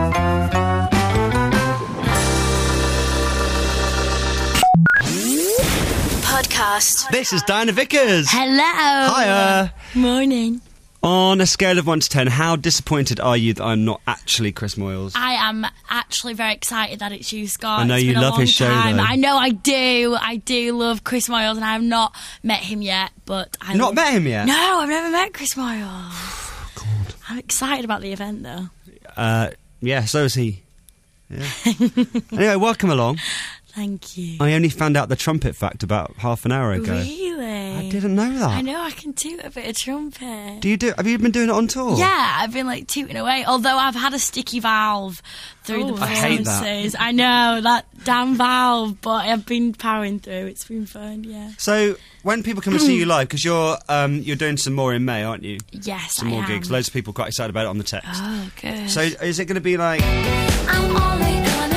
Podcast. This is Diana Vickers. Hello. Hiya. Morning. On a scale of 1 to 10, how disappointed are you that I'm not actually Chris Moyles? I am actually very excited that it's you, Scott. I know It's you been a love long his show, time. though. I know I do. I do love Chris Moyles, and I have not met him yet, but I Not met him yet? No, I've never met Chris Moyles. God. I'm excited about the event, though. Yeah, so is he. Yeah. Anyway, welcome along. Thank you. I only found out the trumpet fact about half an hour ago. Really? I didn't know that. I know I can toot a bit of trumpet. Have you been doing it on tour? Yeah, I've been tooting away. Although I've had a sticky valve through the I hate that. performances. I know, that damn valve, but I've been powering through. It's been fun, yeah. So when people come and see you live, because you're doing some more in May, aren't you? Yes, some I more am. gigs. Loads of people quite excited about it on the text. Oh, good. So is it going to be like? I'm only gonna...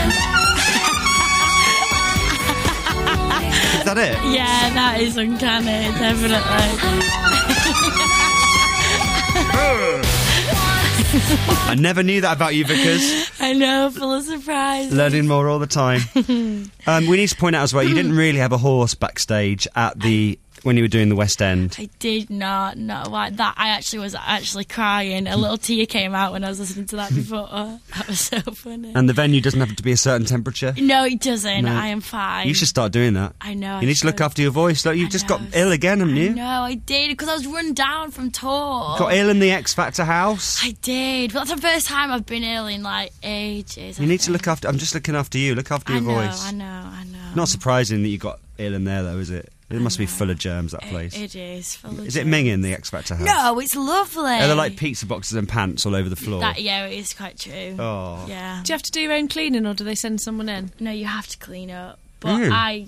Is that it? Yeah, that is uncanny, definitely. I never knew that about you, Vickers. I know, full of surprises. Learning more all the time. We need to point out as well, you didn't really have a horse backstage at the when you were doing the West End? I did not like that. I actually was crying. A little tear came out when I was listening to that before. That was so funny. And the venue doesn't have to be a certain temperature? No, it doesn't. No. I am fine. You should start doing that. I know. You need to look after your voice. Like, you've just got ill again, haven't you? No, I did, because I was run down from tour. Got ill in the X Factor house? I did. But that's the first time I've been ill in, like, ages. You need to look after... I'm just looking after you. Look after your voice. I know. Not surprising that you got ill in there, though, is it? It must be full of germs, that place. It is full of germs. Is it minging, the X Factor house? No, it's lovely. Are there like pizza boxes and pants all over the floor? Yeah, it is quite true. Oh. Yeah. Do you have to do your own cleaning, or do they send someone in? No, you have to clean up. But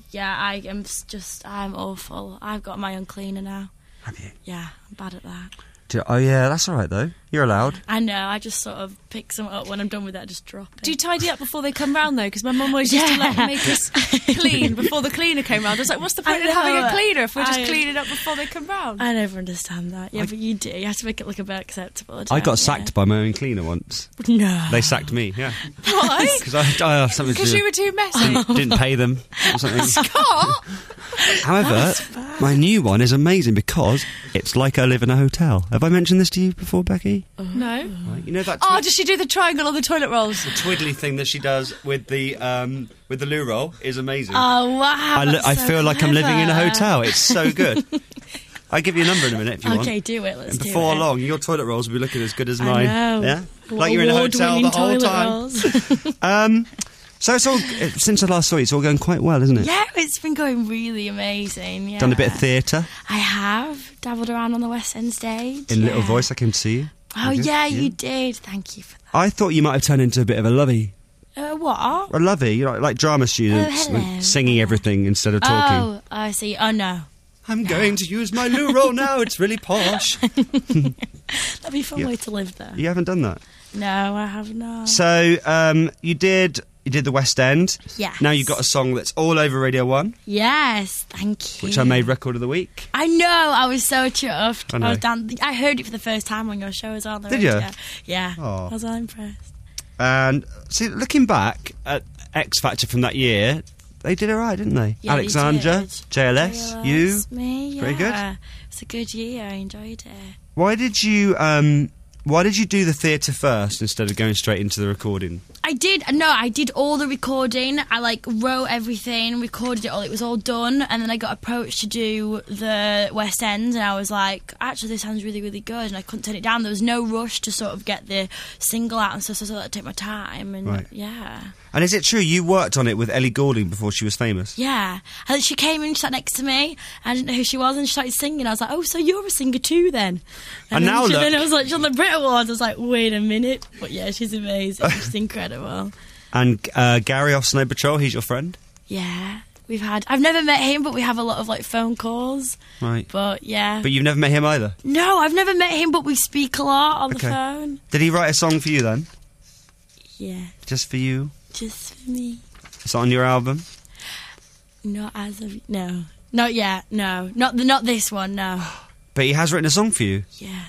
I'm awful. I've got my own cleaner now. Have you? Yeah, I'm bad at that. Oh, yeah, that's all right, though. You're allowed. I know, I just sort of pick some up. When I'm done with it, I just drop it. Do you tidy up before they come round, though? Because my mum always used to make us clean before the cleaner came round. I was like, what's the point in having a cleaner if we're just cleaning up before they come round? I never understand that. Yeah, but you do. You have to make it look a bit acceptable. I got sacked by my own cleaner once. No. They sacked me, yeah. Why? Because you were too messy. Didn't pay them or something. Scott! However, my new one is amazing because it's like I live in a hotel. Have I mentioned this to you before, Becky? No. Right, you know that... does she do the triangle on the toilet rolls? The twiddly thing that she does with the loo roll is amazing. Oh, wow. I feel like I'm living in a hotel. It's so good. I'll give you a number in a minute if you want. Okay, do it. Let's and do it. before long, your toilet rolls will be looking as good as mine. I know. Yeah? Like you're in a hotel the whole time. So it's all, since I last saw you, it's all going quite well, isn't it? Yeah, it's been going really amazing. Yeah. Done a bit of theatre. I have dabbled around on the West End stage. In Little Voice, I came to see you. Oh, yeah, you did. Thank you for that. I thought you might have turned into a bit of a lovey. What? A lovey, you know, like drama students, singing everything instead of talking. Oh, I see. Oh, no. I'm going to use my loo roll now. It's really posh. That'd be a fun way to live there. You haven't done that? No, I have not. So, you did the West End. Yes. Now you've got a song that's all over Radio 1. Yes, thank you. Which I made Record of the Week. I know, I was so chuffed. I know. I heard it for the first time on your show as well. Did you? Yeah. Oh. I was all impressed. And see, looking back at X Factor from that year, they did all right, didn't they? Yeah, Alexandra, JLS, you. Me, yeah. Very good. It's a good year, I enjoyed it. Why did you do the theatre first instead of going straight into the recording? I did all the recording. I wrote everything, recorded it all. It was all done, and then I got approached to do the West End, and I was like, actually, this sounds really, really good, and I couldn't turn it down. There was no rush to sort of get the single out and stuff, so I had to take my time, and yeah. And is it true you worked on it with Ellie Goulding before she was famous? Yeah. And she came in, she sat next to me, I didn't know who she was, and she started singing. I was like, oh, so you're a singer too then? And now look. Then I was like, she's on the Brit Awards. I was like, wait a minute. But yeah, she's amazing. She's incredible. And Gary off Snow Patrol, he's your friend? Yeah. I've never met him, but we have a lot of phone calls. Right. But yeah. But you've never met him either? No, I've never met him, but we speak a lot on the phone. Did he write a song for you then? Yeah. Just for you? Just for me. Is it on your album? Not as of... No. Not yet, no. Not this one, no. But he has written a song for you? Yeah.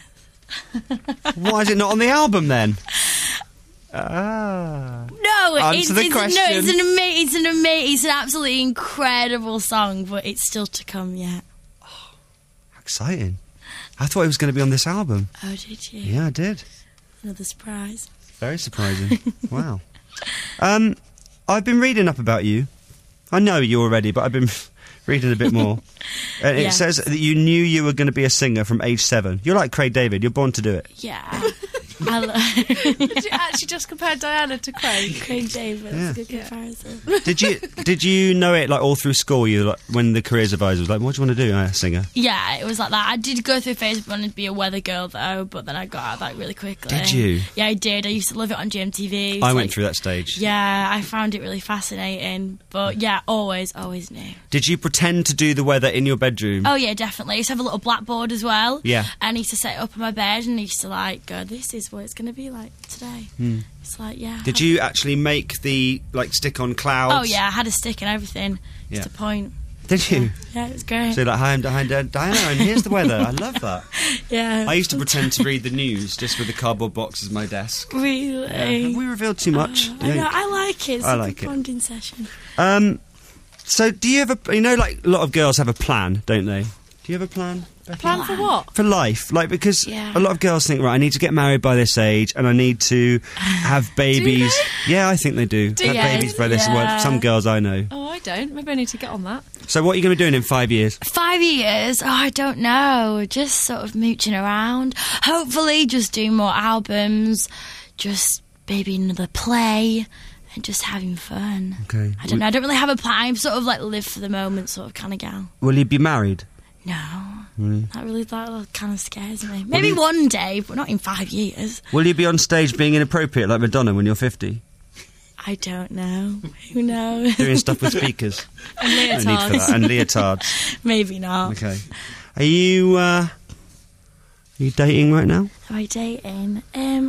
Why is it not on the album then? No, it's an absolutely incredible song, but it's still to come yet. Oh, exciting. I thought it was going to be on this album. Oh, did you? Yeah, I did. Another surprise. Very surprising. Wow. I've been reading up about you. I know you already, but I've been reading a bit more. And it says that you knew you were going to be a singer from age 7. You're like Craig David. You're born to do it. Yeah. Did you actually just compare Diana to Craig? Craig David. That's a good comparison. Did you know it all through school? You when the careers advisor was like, "What do you want to do?" A singer. Yeah, it was like that. I did go through a phase of wanting to be a weather girl though, but then I got out of that really quickly. Did you? Yeah, I did. I used to love it on GMTV. I went through that stage. Yeah, I found it really fascinating. But yeah, always knew. Did you pretend to do the weather in your bedroom? Oh yeah, definitely. I used to have a little blackboard as well. Yeah. And I used to set it up on my bed and I used to go, this is what it's going to be like today. It's yeah. Did you actually make the stick-on clouds? Oh yeah, I had a stick and everything. Just a point. Did you? Yeah, it was great. So hi, I'm Diana and here's the weather. I love that. Yeah. I used to pretend to read the news just with a cardboard box as my desk. Really? Have we revealed too much? I like it. It's I a like good bonding session. So do you ever, a lot of girls have a plan, don't they? Do you have a plan? Plan for what? For life, like, because Yeah. a lot of girls think, right, I need to get married by this age, and I need to have babies. Yeah, I think they do. Do have you? babies by this. Yeah. Well, some girls I know. Oh, I don't. Maybe I need to get on that. So, what are you going to be doing in 5 years? 5 years? Oh, I don't know. Just sort of mooching around. Hopefully, just doing more albums. Just maybe another play. And just having fun. Okay. I don't know. I don't really have a plan. I'm sort of like live for the moment sort of kind of gal. Will you be married? No. Really? That kind of scares me. Maybe one day, but not in 5 years. Will you be on stage being inappropriate like Madonna when you're 50? I don't know. Who knows? Doing stuff with speakers? And No need for leotards. that. And leotards. Maybe not. Okay. Are you dating right now? Am I dating?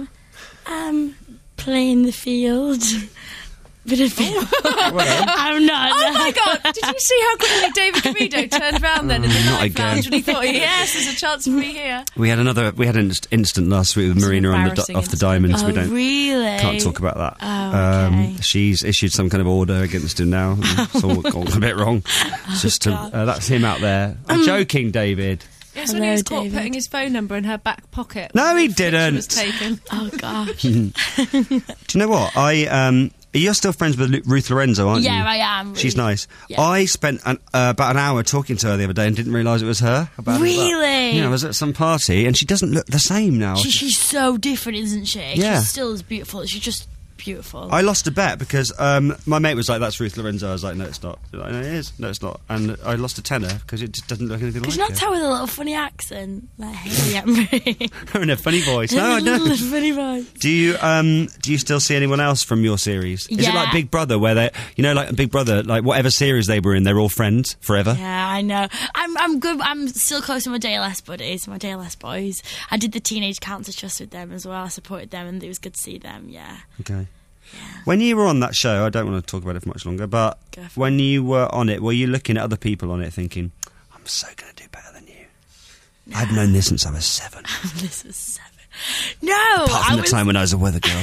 I'm playing the field. Bit of I'm not. Oh my God! Did you see how quickly David Comedo turned round then in the Not night again. round and he thought, yes, there's a chance for me here. We had an instant last week with Marina on embarrassing off the Diamonds. Oh, We don't really? can't talk about that. Oh, okay. She's issued some kind of order against him now. It's all gone a bit wrong. It's just that's him out there. I'm joking, David. It was when he was caught putting his phone number in her back pocket. No, he The picture didn't. was taken. Oh gosh. Do you know what? You're still friends with Ruth Lorenzo, aren't you? Yeah, I am. She's really. nice. Yeah. I spent about an hour talking to her the other day and didn't realise it was her. Really? Yeah, I was at some party and she doesn't look the same now. She's so different, isn't she? Yeah. She's still as beautiful. She's just beautiful. I lost a bet because my mate was like, "That's Ruth Lorenzo." I was like, "No, it's not." Like, "No, it is." "No, it's not." And I lost a tenner because it just doesn't look anything like Could you not her. tell with a little funny accent? Like, hey, Emery. And a funny voice. No, I don't. Funny voice. Do you still see anyone else from your series? Is it Yeah. like Big Brother, where they, like Big Brother, like whatever series they were in, they're all friends forever? Yeah, I know. I'm good. I'm still close to my JLS buddies, my JLS boys. I did the Teenage Cancer Trust with them as well. I supported them, and it was good to see them. Yeah. Okay. When you were on that show, I don't want to talk about it for much longer, but when you were on it, were you looking at other people on it thinking, I'm so going to do better than you? No. I've known this since I was 7. This was 7. No! Apart from the time when I was a weather girl.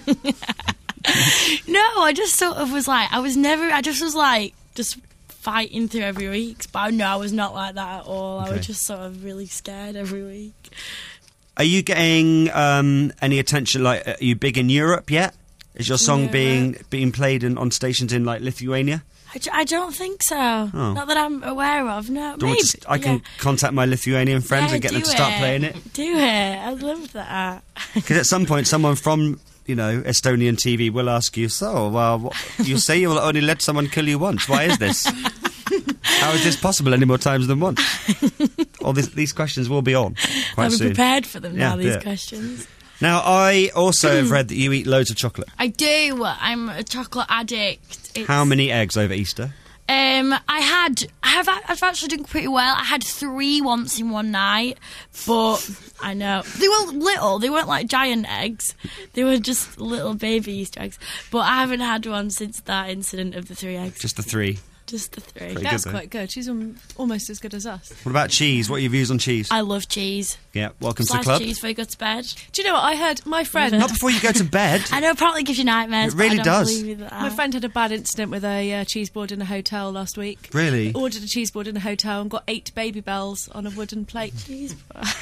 No, I just sort of was like, I just was like, just fighting through every week. But no, I was not like that at all. I Okay. was just sort of really scared every week. Are you getting any attention? Like, are you big in Europe yet? Is your song being played on stations in like Lithuania? I don't think so. Oh. Not that I'm aware of. No, Do you want maybe. I can contact my Lithuanian friends Yeah, and get them do to start playing it. Do it. I'd love that. Because at some point, someone from Estonian TV will ask you, you say you will only let someone kill you once. Why is this? How is this possible any more times than once? All these questions will be on quite I'll be soon. prepared for them now, these yeah. questions. Now, I also have read that you eat loads of chocolate. I do. I'm a chocolate addict. How many eggs over Easter? I've actually done pretty well. I had 3 once in one night, but I know they were little. They weren't like giant eggs. They were just little baby Easter eggs. But I haven't had one since that incident of the 3 eggs. Just the 3. Just the 3. Pretty That's good, though. quite good. She's almost as good as us. What about cheese? What are your views on cheese? I love cheese. Yeah, welcome to Sliced the club. cheese before you go to bed. Do you know what I heard? My friend. Not before you go to bed. I know, apparently it gives you nightmares. It really but I don't does. believe that. My friend had a bad incident with a cheese board in a hotel last week. Really? Ordered a cheese board in a hotel and got 8 Baby Bells on a wooden plate. Cheese.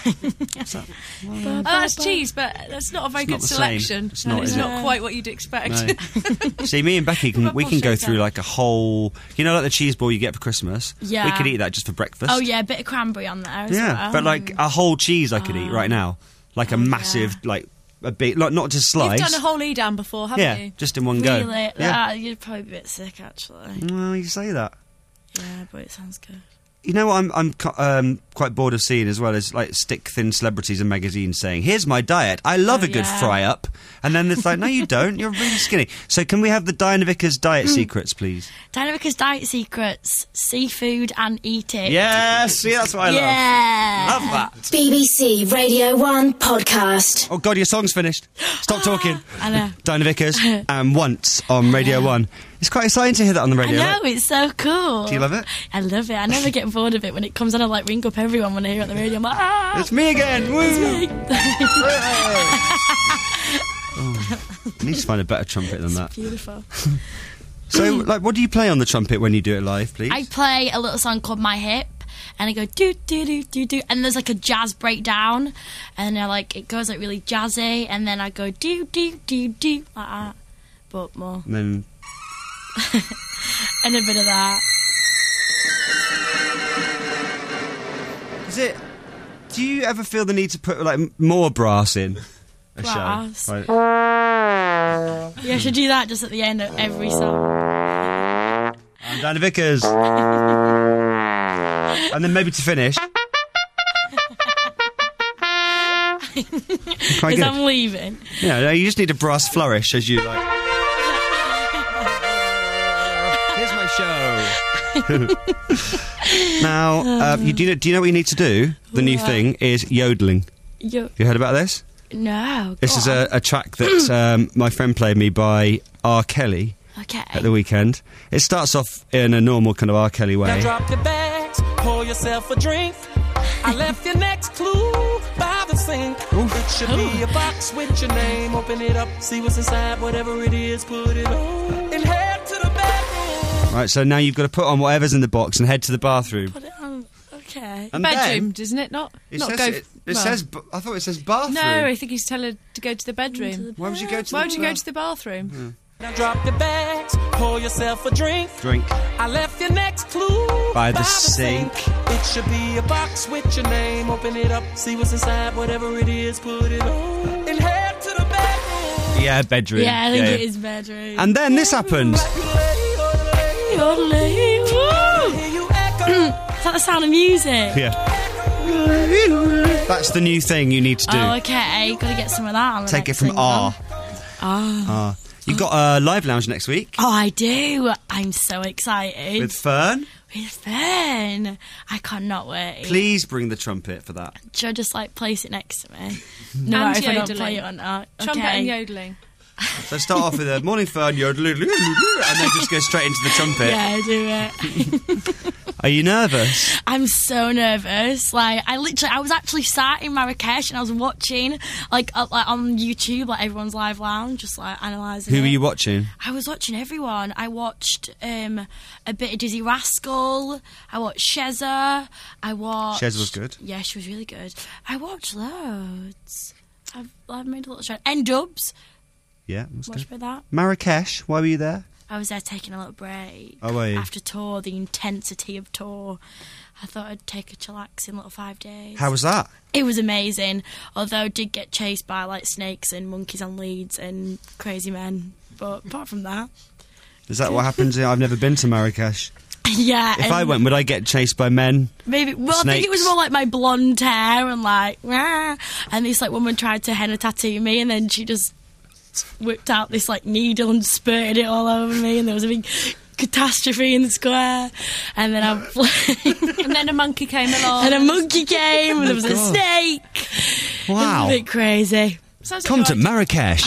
Oh, that's cheese, but that's not a very It's not good the same. selection. It's not, It's is it? not quite what you'd expect. No. See, me and Becky we can go through like a whole, like the cheese ball you get for Christmas. Yeah. We could eat that just for breakfast. Oh yeah, a bit of cranberry on there as Yeah, well. but like a whole cheese I could eat right now, like a massive, like a big, like not just slice. You've done a whole Edam before, haven't yeah, you? just in one go. Really? Yeah. You'd probably be a bit sick actually. Well, you say that. Yeah, but it sounds good. You know what I'm quite bored of seeing as well is like stick thin celebrities in magazines saying, "Here's my diet. I love a good yeah. fry up," and then it's like, "No, you don't. You're really skinny." So can we have the Diana Vickers diet secrets, please? Diana Vickers diet secrets: seafood and eat it. Yes, see, that's what I love. Love that. BBC Radio 1 podcast. Oh God, your song's finished. Stop talking. I know. Diana Vickers and Once on Radio 1. It's quite exciting to hear that on the radio. I know, it's so cool. Do you love it? I love it. I never get bored of it. When it comes on, I like ring up everyone when I hear it on the radio. I'm like, ah! It's me again. Woo! It's me. I need to find a better trumpet than that. Beautiful. So, like, what do you play on the trumpet when you do it live, please? I play a little song called My Hip. and I go do do do do do, and there's like a jazz breakdown, and it goes like really jazzy, and then I go do do do do like that, but more. And then and a bit of that. Is it? Do you ever feel the need to put like more brass in a Brass? show? Like, Yeah, I should do that just at the end of every song. I'm Diana Vickers. And then maybe to finish. Because I'm leaving. Yeah, no, you just need a brass flourish as you like. Here's my show. Now, do you know what you need to do? The new thing is yodeling. You heard about this? No. This is a track that my friend played me by R. Kelly. Okay. At the weekend. It starts off in a normal kind of R. Kelly way. Now drop your bags, pour yourself a drink. I left your next clue by the sink. It should be a box with your name. Open it up, see what's inside. Whatever it is, put it on and head to the bedroom. Right, so now you've got to put on whatever's in the box and head to the bathroom. Put it on. Okay. And bedroom, isn't it? Not says, go. Says. I thought it says bathroom. No, I think he's telling her to go to the bedroom. Why would you go to? Why would you go to the bathroom? Yeah. Now drop your bags, pour yourself a drink. I left your next clue by the sink. It should be a box with your name. Open it up, see what's inside. Whatever it is, put it on and head to the bedroom. Yeah, bedroom. Yeah, I think it is bedroom. And then this happened. Is that the sound of music? Yeah. That's the new thing you need to do. Oh, okay. Got to get some of that on. Take it from R. Ah. You've got a live lounge next week. Oh, I do. I'm so excited. With Fern? With Fern. I cannot wait. Please bring the trumpet for that. Should I just, place it next to me? No, No, and if I don't yodeling. play it or not. Trumpet Okay. and yodeling. So start off with a morning Fern, yodeling, and then just go straight into the trumpet. Yeah, do it. Are you nervous? I'm so nervous. I was actually sat in Marrakesh and I was watching, on YouTube, everyone's live lounge, just analysing. Who were you watching? I was watching everyone. I watched a bit of Dizzy Rascal. I watched Sheza. Sheza was good. Yeah, she was really good. I watched loads. I've made a little show. N-Dubs. Yeah, that's Watched good. for that. Marrakesh, why were you there? I was there taking a little break. Oh, were you? After tour, the intensity of tour. I thought I'd take a chillaxing little 5 days. How was that? It was amazing, although I did get chased by snakes and monkeys on leads and crazy men. But apart from that... Is that what happens? I've never been to Marrakesh. Yeah. If I went, would I get chased by men? Maybe. Well, Snakes? I think it was more my blonde hair and rah, and this woman tried to henna tattoo me, and then she just whipped out this needle and spurted it all over me, and there was a big catastrophe in the square, and then and then a monkey came along, and a monkey came, and there was a snake. Wow. It was a bit crazy. Come to Marrakesh.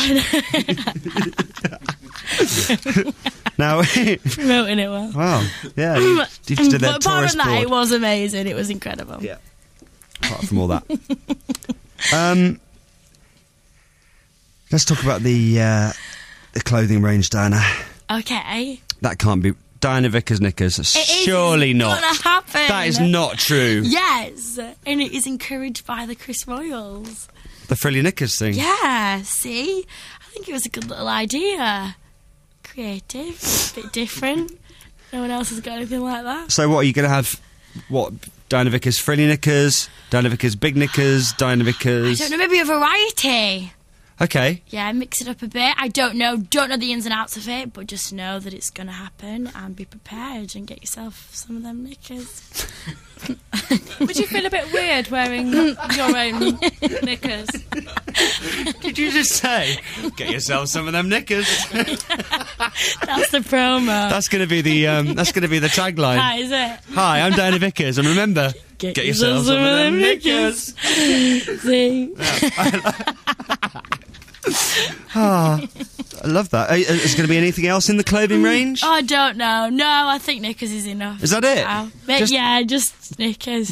Now promoting it well. Wow. Yeah. You did their but apart tourist from that, board. it was amazing. It was incredible. Yeah. Apart from all that. Let's talk about the clothing range, Diana. Okay. That can't be Diana Vickers knickers. Surely not. Gonna happen. That is not true. Yes, and it is encouraged by the Chris Royals. The frilly knickers thing. Yeah, see? I think it was a good little idea. Creative, a bit different. No one else has got anything like that. So what, are you going to have, Diana Vickers frilly knickers, Diana Vickers big knickers, Diana Vickers... I don't know, maybe a variety. Okay. Yeah, mix it up a bit. I don't know the ins and outs of it, but just know that it's going to happen and be prepared and get yourself some of them knickers. Would you feel a bit weird wearing your own knickers? Did you just say, get yourself some of them knickers? That's the promo. That's going to be the tagline. That is it. Hi, I'm Diana Vickers, and remember, get yourself some of them knickers. See? I love that. Is there going to be anything else in the clothing range? I don't know. No, I think knickers is enough. Is that it? Just knickers.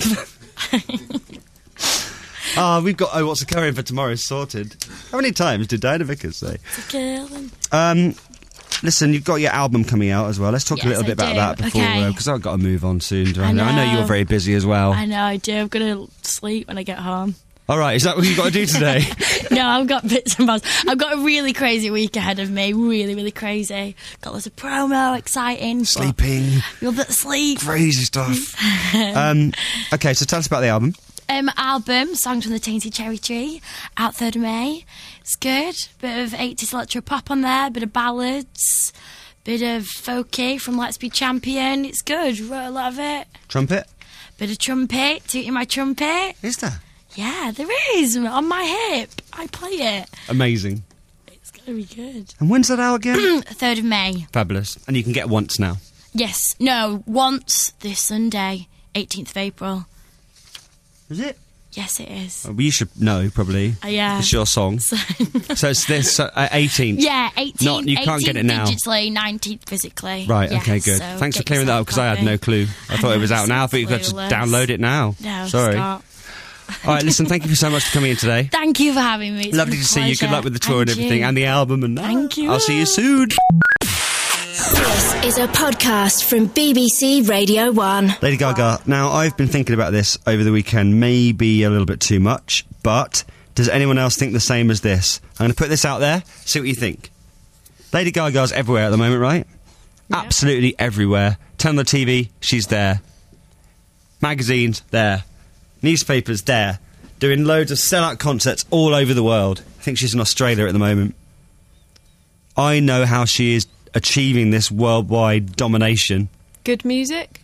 We've got what's occurring for tomorrow sorted. How many times did Diana Vickers say? It's a girl. Listen, you've got your album coming out as well. Let's talk a little bit about that before, because I've got to move on soon. I know you're very busy as well. I know, I do. I'm going to sleep when I get home. All right, is that what you've got to do today? No, I've got bits and bobs. I've got a really crazy week ahead of me. Really, really crazy. Got lots of promo, exciting. Sleeping. A little bit of sleep. Crazy stuff. Okay, so tell us about the album. Album, Songs from the Tainted Cherry Tree, out 3rd of May. It's good. Bit of 80s electro pop on there, bit of ballads, bit of folky from Let's Be Champion. It's good. Wrote a lot of it. Trumpet? Bit of trumpet, tooting my trumpet. Is there? Yeah, there is. On my hip. I play it. Amazing. It's going to be good. And when's that out again? 3rd of May. Fabulous. And you can get Once now. Yes. No, Once this Sunday, 18th of April. Is it? Yes, it is. Well, you should know, probably. Yeah. It's your song. So it's this 18th? Yeah, 18th. You can't get it now. Digitally, 19th physically. Right, yeah, okay, good. So Thanks for clearing that up, because I had no clue. I thought it was out now. I thought you could just download it now. No, sorry. stop. All right, listen, thank you so much for coming in today. Thank you for having me. It's lovely to see you. Good luck with the tour and everything, and the album and that. Thank you. I'll see you soon. This is a podcast from BBC Radio 1. Lady Gaga. Now, I've been thinking about this over the weekend, maybe a little bit too much, but does anyone else think the same as this? I'm going to put this out there, see what you think. Lady Gaga's everywhere at the moment, right? Yeah. Absolutely everywhere. Turn on the TV, she's there. Magazines, there. Newspapers, there. Doing loads of sellout concerts all over the world. I think she's in Australia at the moment. I know how she is achieving this worldwide domination. Good music?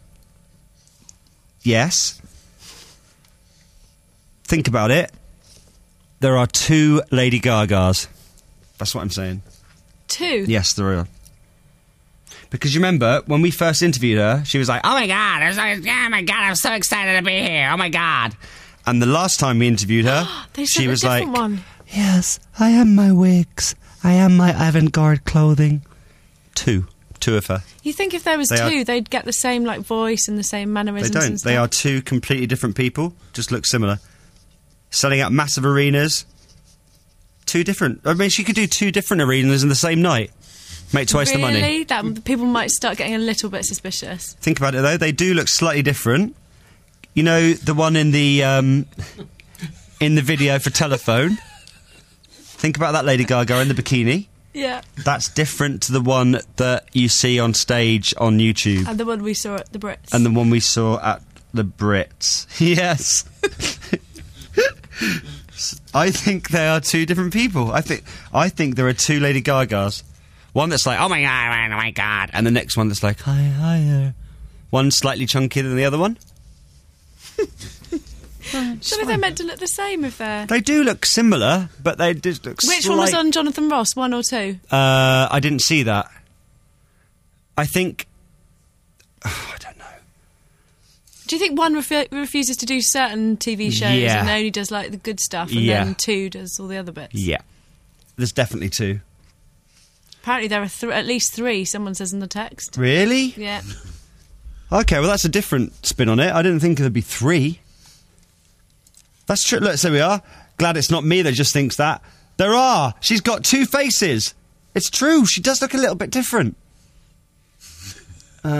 Yes. Think about it. There are 2 Lady Gagas. That's what I'm saying. 2? Yes, there are. Because you remember, when we first interviewed her, she was like, oh my God, I'm so excited to be here, oh my God. And the last time we interviewed her, she was like, one. Yes, I am my wigs, I am my avant-garde clothing. 2 of her. You think if there was 2, they'd get the same voice and the same mannerisms? They don't. And stuff? They are 2 completely different people, just look similar. Selling out massive arenas. 2 different. I mean, she could do 2 different arenas in the same night. Make twice the money. Really? That people might start getting a little bit suspicious. Think about it though, they do look slightly different. You know, the one in the video for Telephone. Think about that Lady Gaga in the bikini. Yeah. That's different to the one that you see on stage on YouTube. And the one we saw at the Brits. And the one we saw at the Brits. Yes. I think they are 2 different people. I think there are 2 Lady Gagas. One that's like, oh my God, and the next one that's like, hi. One slightly chunkier than the other one. So they're meant to look the same if they're... They do look similar, but they just look Which one was on Jonathan Ross, 1 or 2? I didn't see that. I think... I don't know. Do you think one refuses to do certain TV shows and only does the good stuff, and then 2 does all the other bits? Yeah. There's definitely 2. Apparently there are at least 3, someone says in the text. Really? Yeah. Okay, well that's a different spin on it. I didn't think there'd be 3. That's true. Look, so we are. Glad it's not me that just thinks that. There are. She's got 2 faces. It's true. She does look a little bit different. Me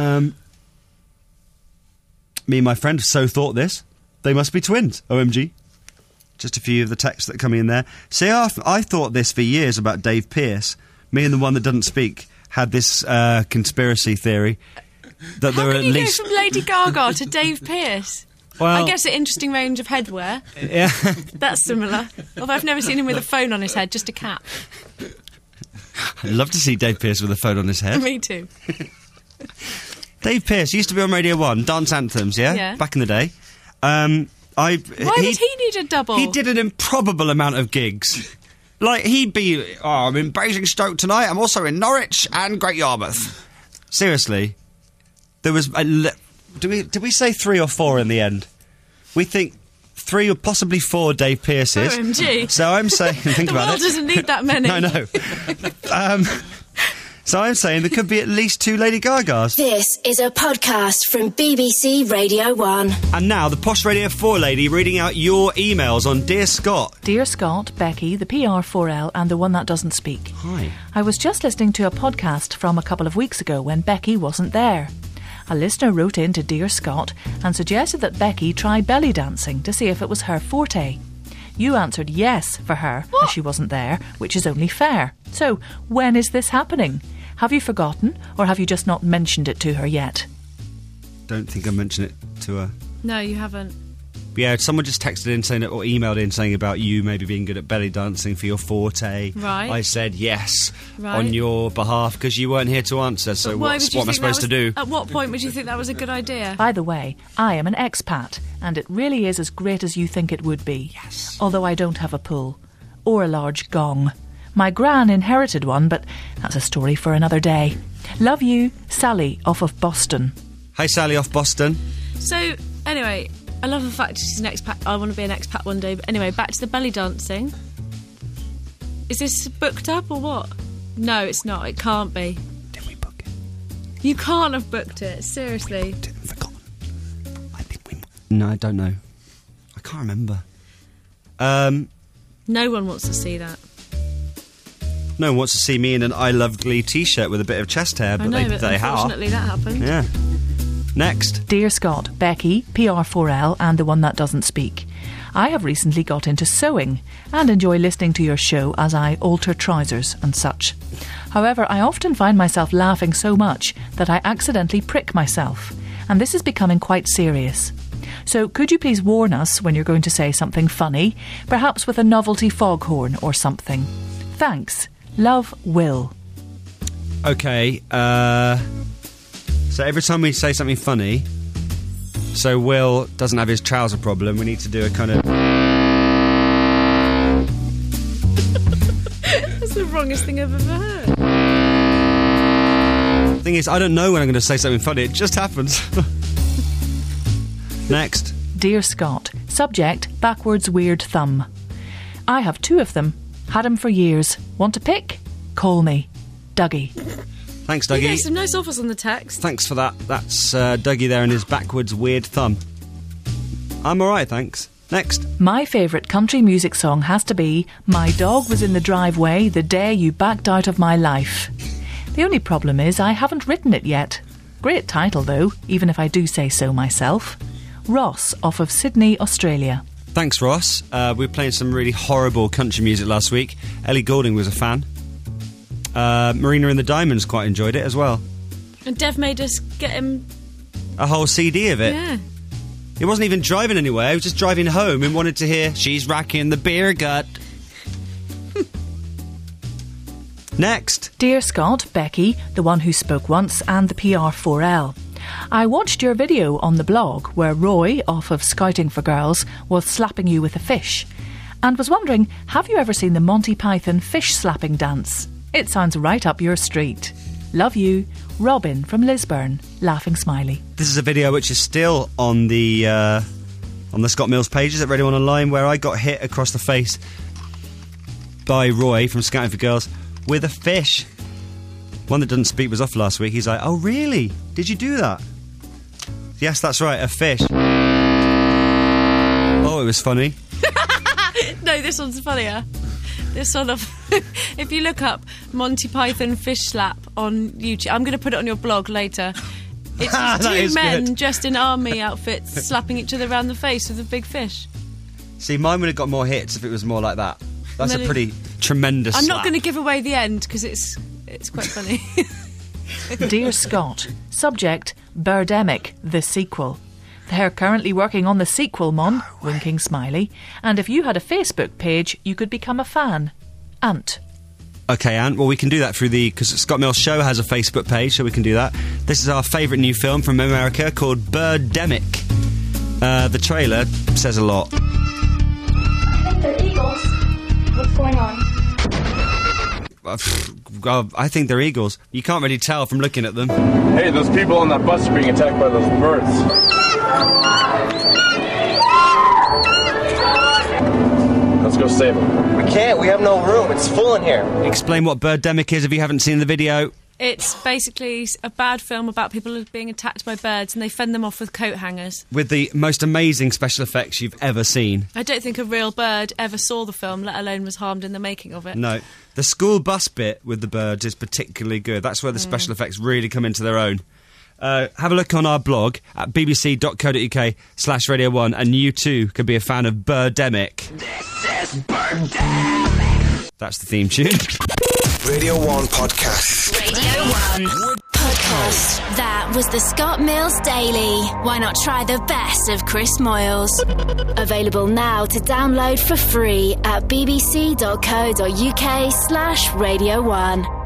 and my friend so thought this. They must be twins. OMG. Just a few of the texts that come in there. See, I thought this for years about Dave Pearce. Me and the one that doesn't speak had this conspiracy theory that there are at least... How can you go from Lady Gaga to Dave Pearce? Well, I guess an interesting range of headwear. Yeah. That's similar. Although I've never seen him with a phone on his head, just a cap. I'd love to see Dave Pearce with a phone on his head. Me too. Dave Pearce used to be on Radio 1, Dance Anthems, yeah? Back in the day. Why did he need a double? He did an improbable amount of gigs. He'd be, I'm in Basingstoke tonight, I'm also in Norwich and Great Yarmouth. Seriously. There was... Did we say 3 or 4 in the end? We think 3 or possibly 4 Dave Pearces. OMG. So I'm saying... Think about it. The world doesn't need that many. No. So I'm saying there could be at least 2 Lady Gagas. This is a podcast from BBC Radio 1. And now, the Posh Radio 4 lady reading out your emails on Dear Scott. Dear Scott, Becky, the PR4L and the one that doesn't speak. Hi. I was just listening to a podcast from a couple of weeks ago when Becky wasn't there. A listener wrote in to Dear Scott and suggested that Becky try belly dancing to see if it was her forte. You answered yes for her, as she wasn't there, which is only fair. So, when is this happening? Have you forgotten, or have you just not mentioned it to her yet? Don't think I mentioned it to her. No, you haven't. But yeah, someone just texted in saying or emailed in saying about you maybe being good at belly dancing for your forte. Right. I said yes Right. on your behalf because you weren't here to answer. So what am I supposed to do? At what point would you think that was a good idea? By the way, I am an expat, and it really is as great as you think it would be. Yes. Although I don't have a pool. Or a large gong. My gran inherited one, but that's a story for another day. Love you, Sally, off of Boston. Hey, Sally, off Boston. So, anyway, I love the fact she's an expat. I want to be an expat one day. But anyway, back to the belly dancing. Is this booked up or what? No, it's not. It can't be. Did we book it? You can't have booked it. Seriously. No, I don't know. I can't remember. No one wants to see that. No one wants to see me in an I Love Glee t-shirt with a bit of chest hair, but I know, but they unfortunately are. that happened. Yeah. Next. Dear Scott, Becky, PR4L and the one that doesn't speak. I have recently got into sewing and enjoy listening to your show as I alter trousers and such. However, I often find myself laughing so much that I accidentally prick myself, and this is becoming quite serious. So could you please warn us when you're going to say something funny, perhaps with a novelty foghorn or something? Thanks. Love, Will. Okay, so every time we say something funny, so Will doesn't have his trouser problem, we need to do a kind of... That's the wrongest thing I've ever heard. Thing is, I don't know when I'm going to say something funny, it just happens. Next. Dear Scott, subject, backwards weird thumb. I have 2 of them. Had them for years. Want to pick? Call me. Dougie. Thanks, Dougie. You get some nice offers on the text. Thanks for that. That's Dougie there and his backwards weird thumb. I'm alright, thanks. Next. My favourite country music song has to be My Dog Was in the Driveway the Day You Backed Out of My Life. The only problem is I haven't written it yet. Great title though, even if I do say so myself. Ross, off of Sydney, Australia. Thanks, Ross. We were playing some really horrible country music last week. Ellie Goulding was a fan. Marina and the Diamonds quite enjoyed it as well. And Dev made us get him... A whole CD of it. Yeah. He wasn't even driving anywhere, he was just driving home and wanted to hear She's Racking the Beer Gut. Next. Dear Scott, Becky, the one who spoke once, and the PR4L. I watched your video on the blog where Roy, off of Scouting for Girls, was slapping you with a fish, and was wondering, have you ever seen the Monty Python fish slapping dance? It sounds right up your street. Love you, Robin from Lisburn, laughing smiley. This is a video which is still on the Scott Mills pages at Radio 1 Online, where I got hit across the face by Roy from Scouting for Girls with a fish. One that doesn't speak was off last week. He's like, oh really? Did you do that? Yes, that's right, a fish. Oh, it was funny. No, this one's funnier. This sort of... if you look up Monty Python fish slap on YouTube... I'm going to put it on your blog later. It's just 2 men good. Dressed in army outfits slapping each other around the face with a big fish. See, mine would have got more hits if it was more like that. That's a pretty tremendous I'm slap. not going to give away the end, because it's quite funny. Dear Scott, subject, Birdemic, the sequel. They're currently working on the sequel, Mon, winking smiley. And if you had a Facebook page, you could become a fan. Ant. Okay, Ant, well, we can do that through because Scott Mills Show has a Facebook page, so we can do that. This is our favourite new film from America called Birdemic. The trailer says a lot. I think they're eagles. What's going on? I think they're eagles. You can't really tell from looking at them. Hey, those people on that bus are being attacked by those birds. Let's go save them. We can't. We have no room. It's full in here. Explain what Birdemic is if you haven't seen the video. It's basically a bad film about people being attacked by birds and they fend them off with coat hangers. With the most amazing special effects you've ever seen. I don't think a real bird ever saw the film, let alone was harmed in the making of it. No. The school bus bit with the birds is particularly good. That's where the special effects really come into their own. Have a look on our blog at bbc.co.uk/Radio 1 and you too can be a fan of Birdemic. This is Birdemic. That's the theme tune. Radio 1 Podcast. Radio 1 Podcast. That was the Scott Mills Daily. Why not try the best of Chris Moyles? Available now to download for free at bbc.co.uk/Radio 1.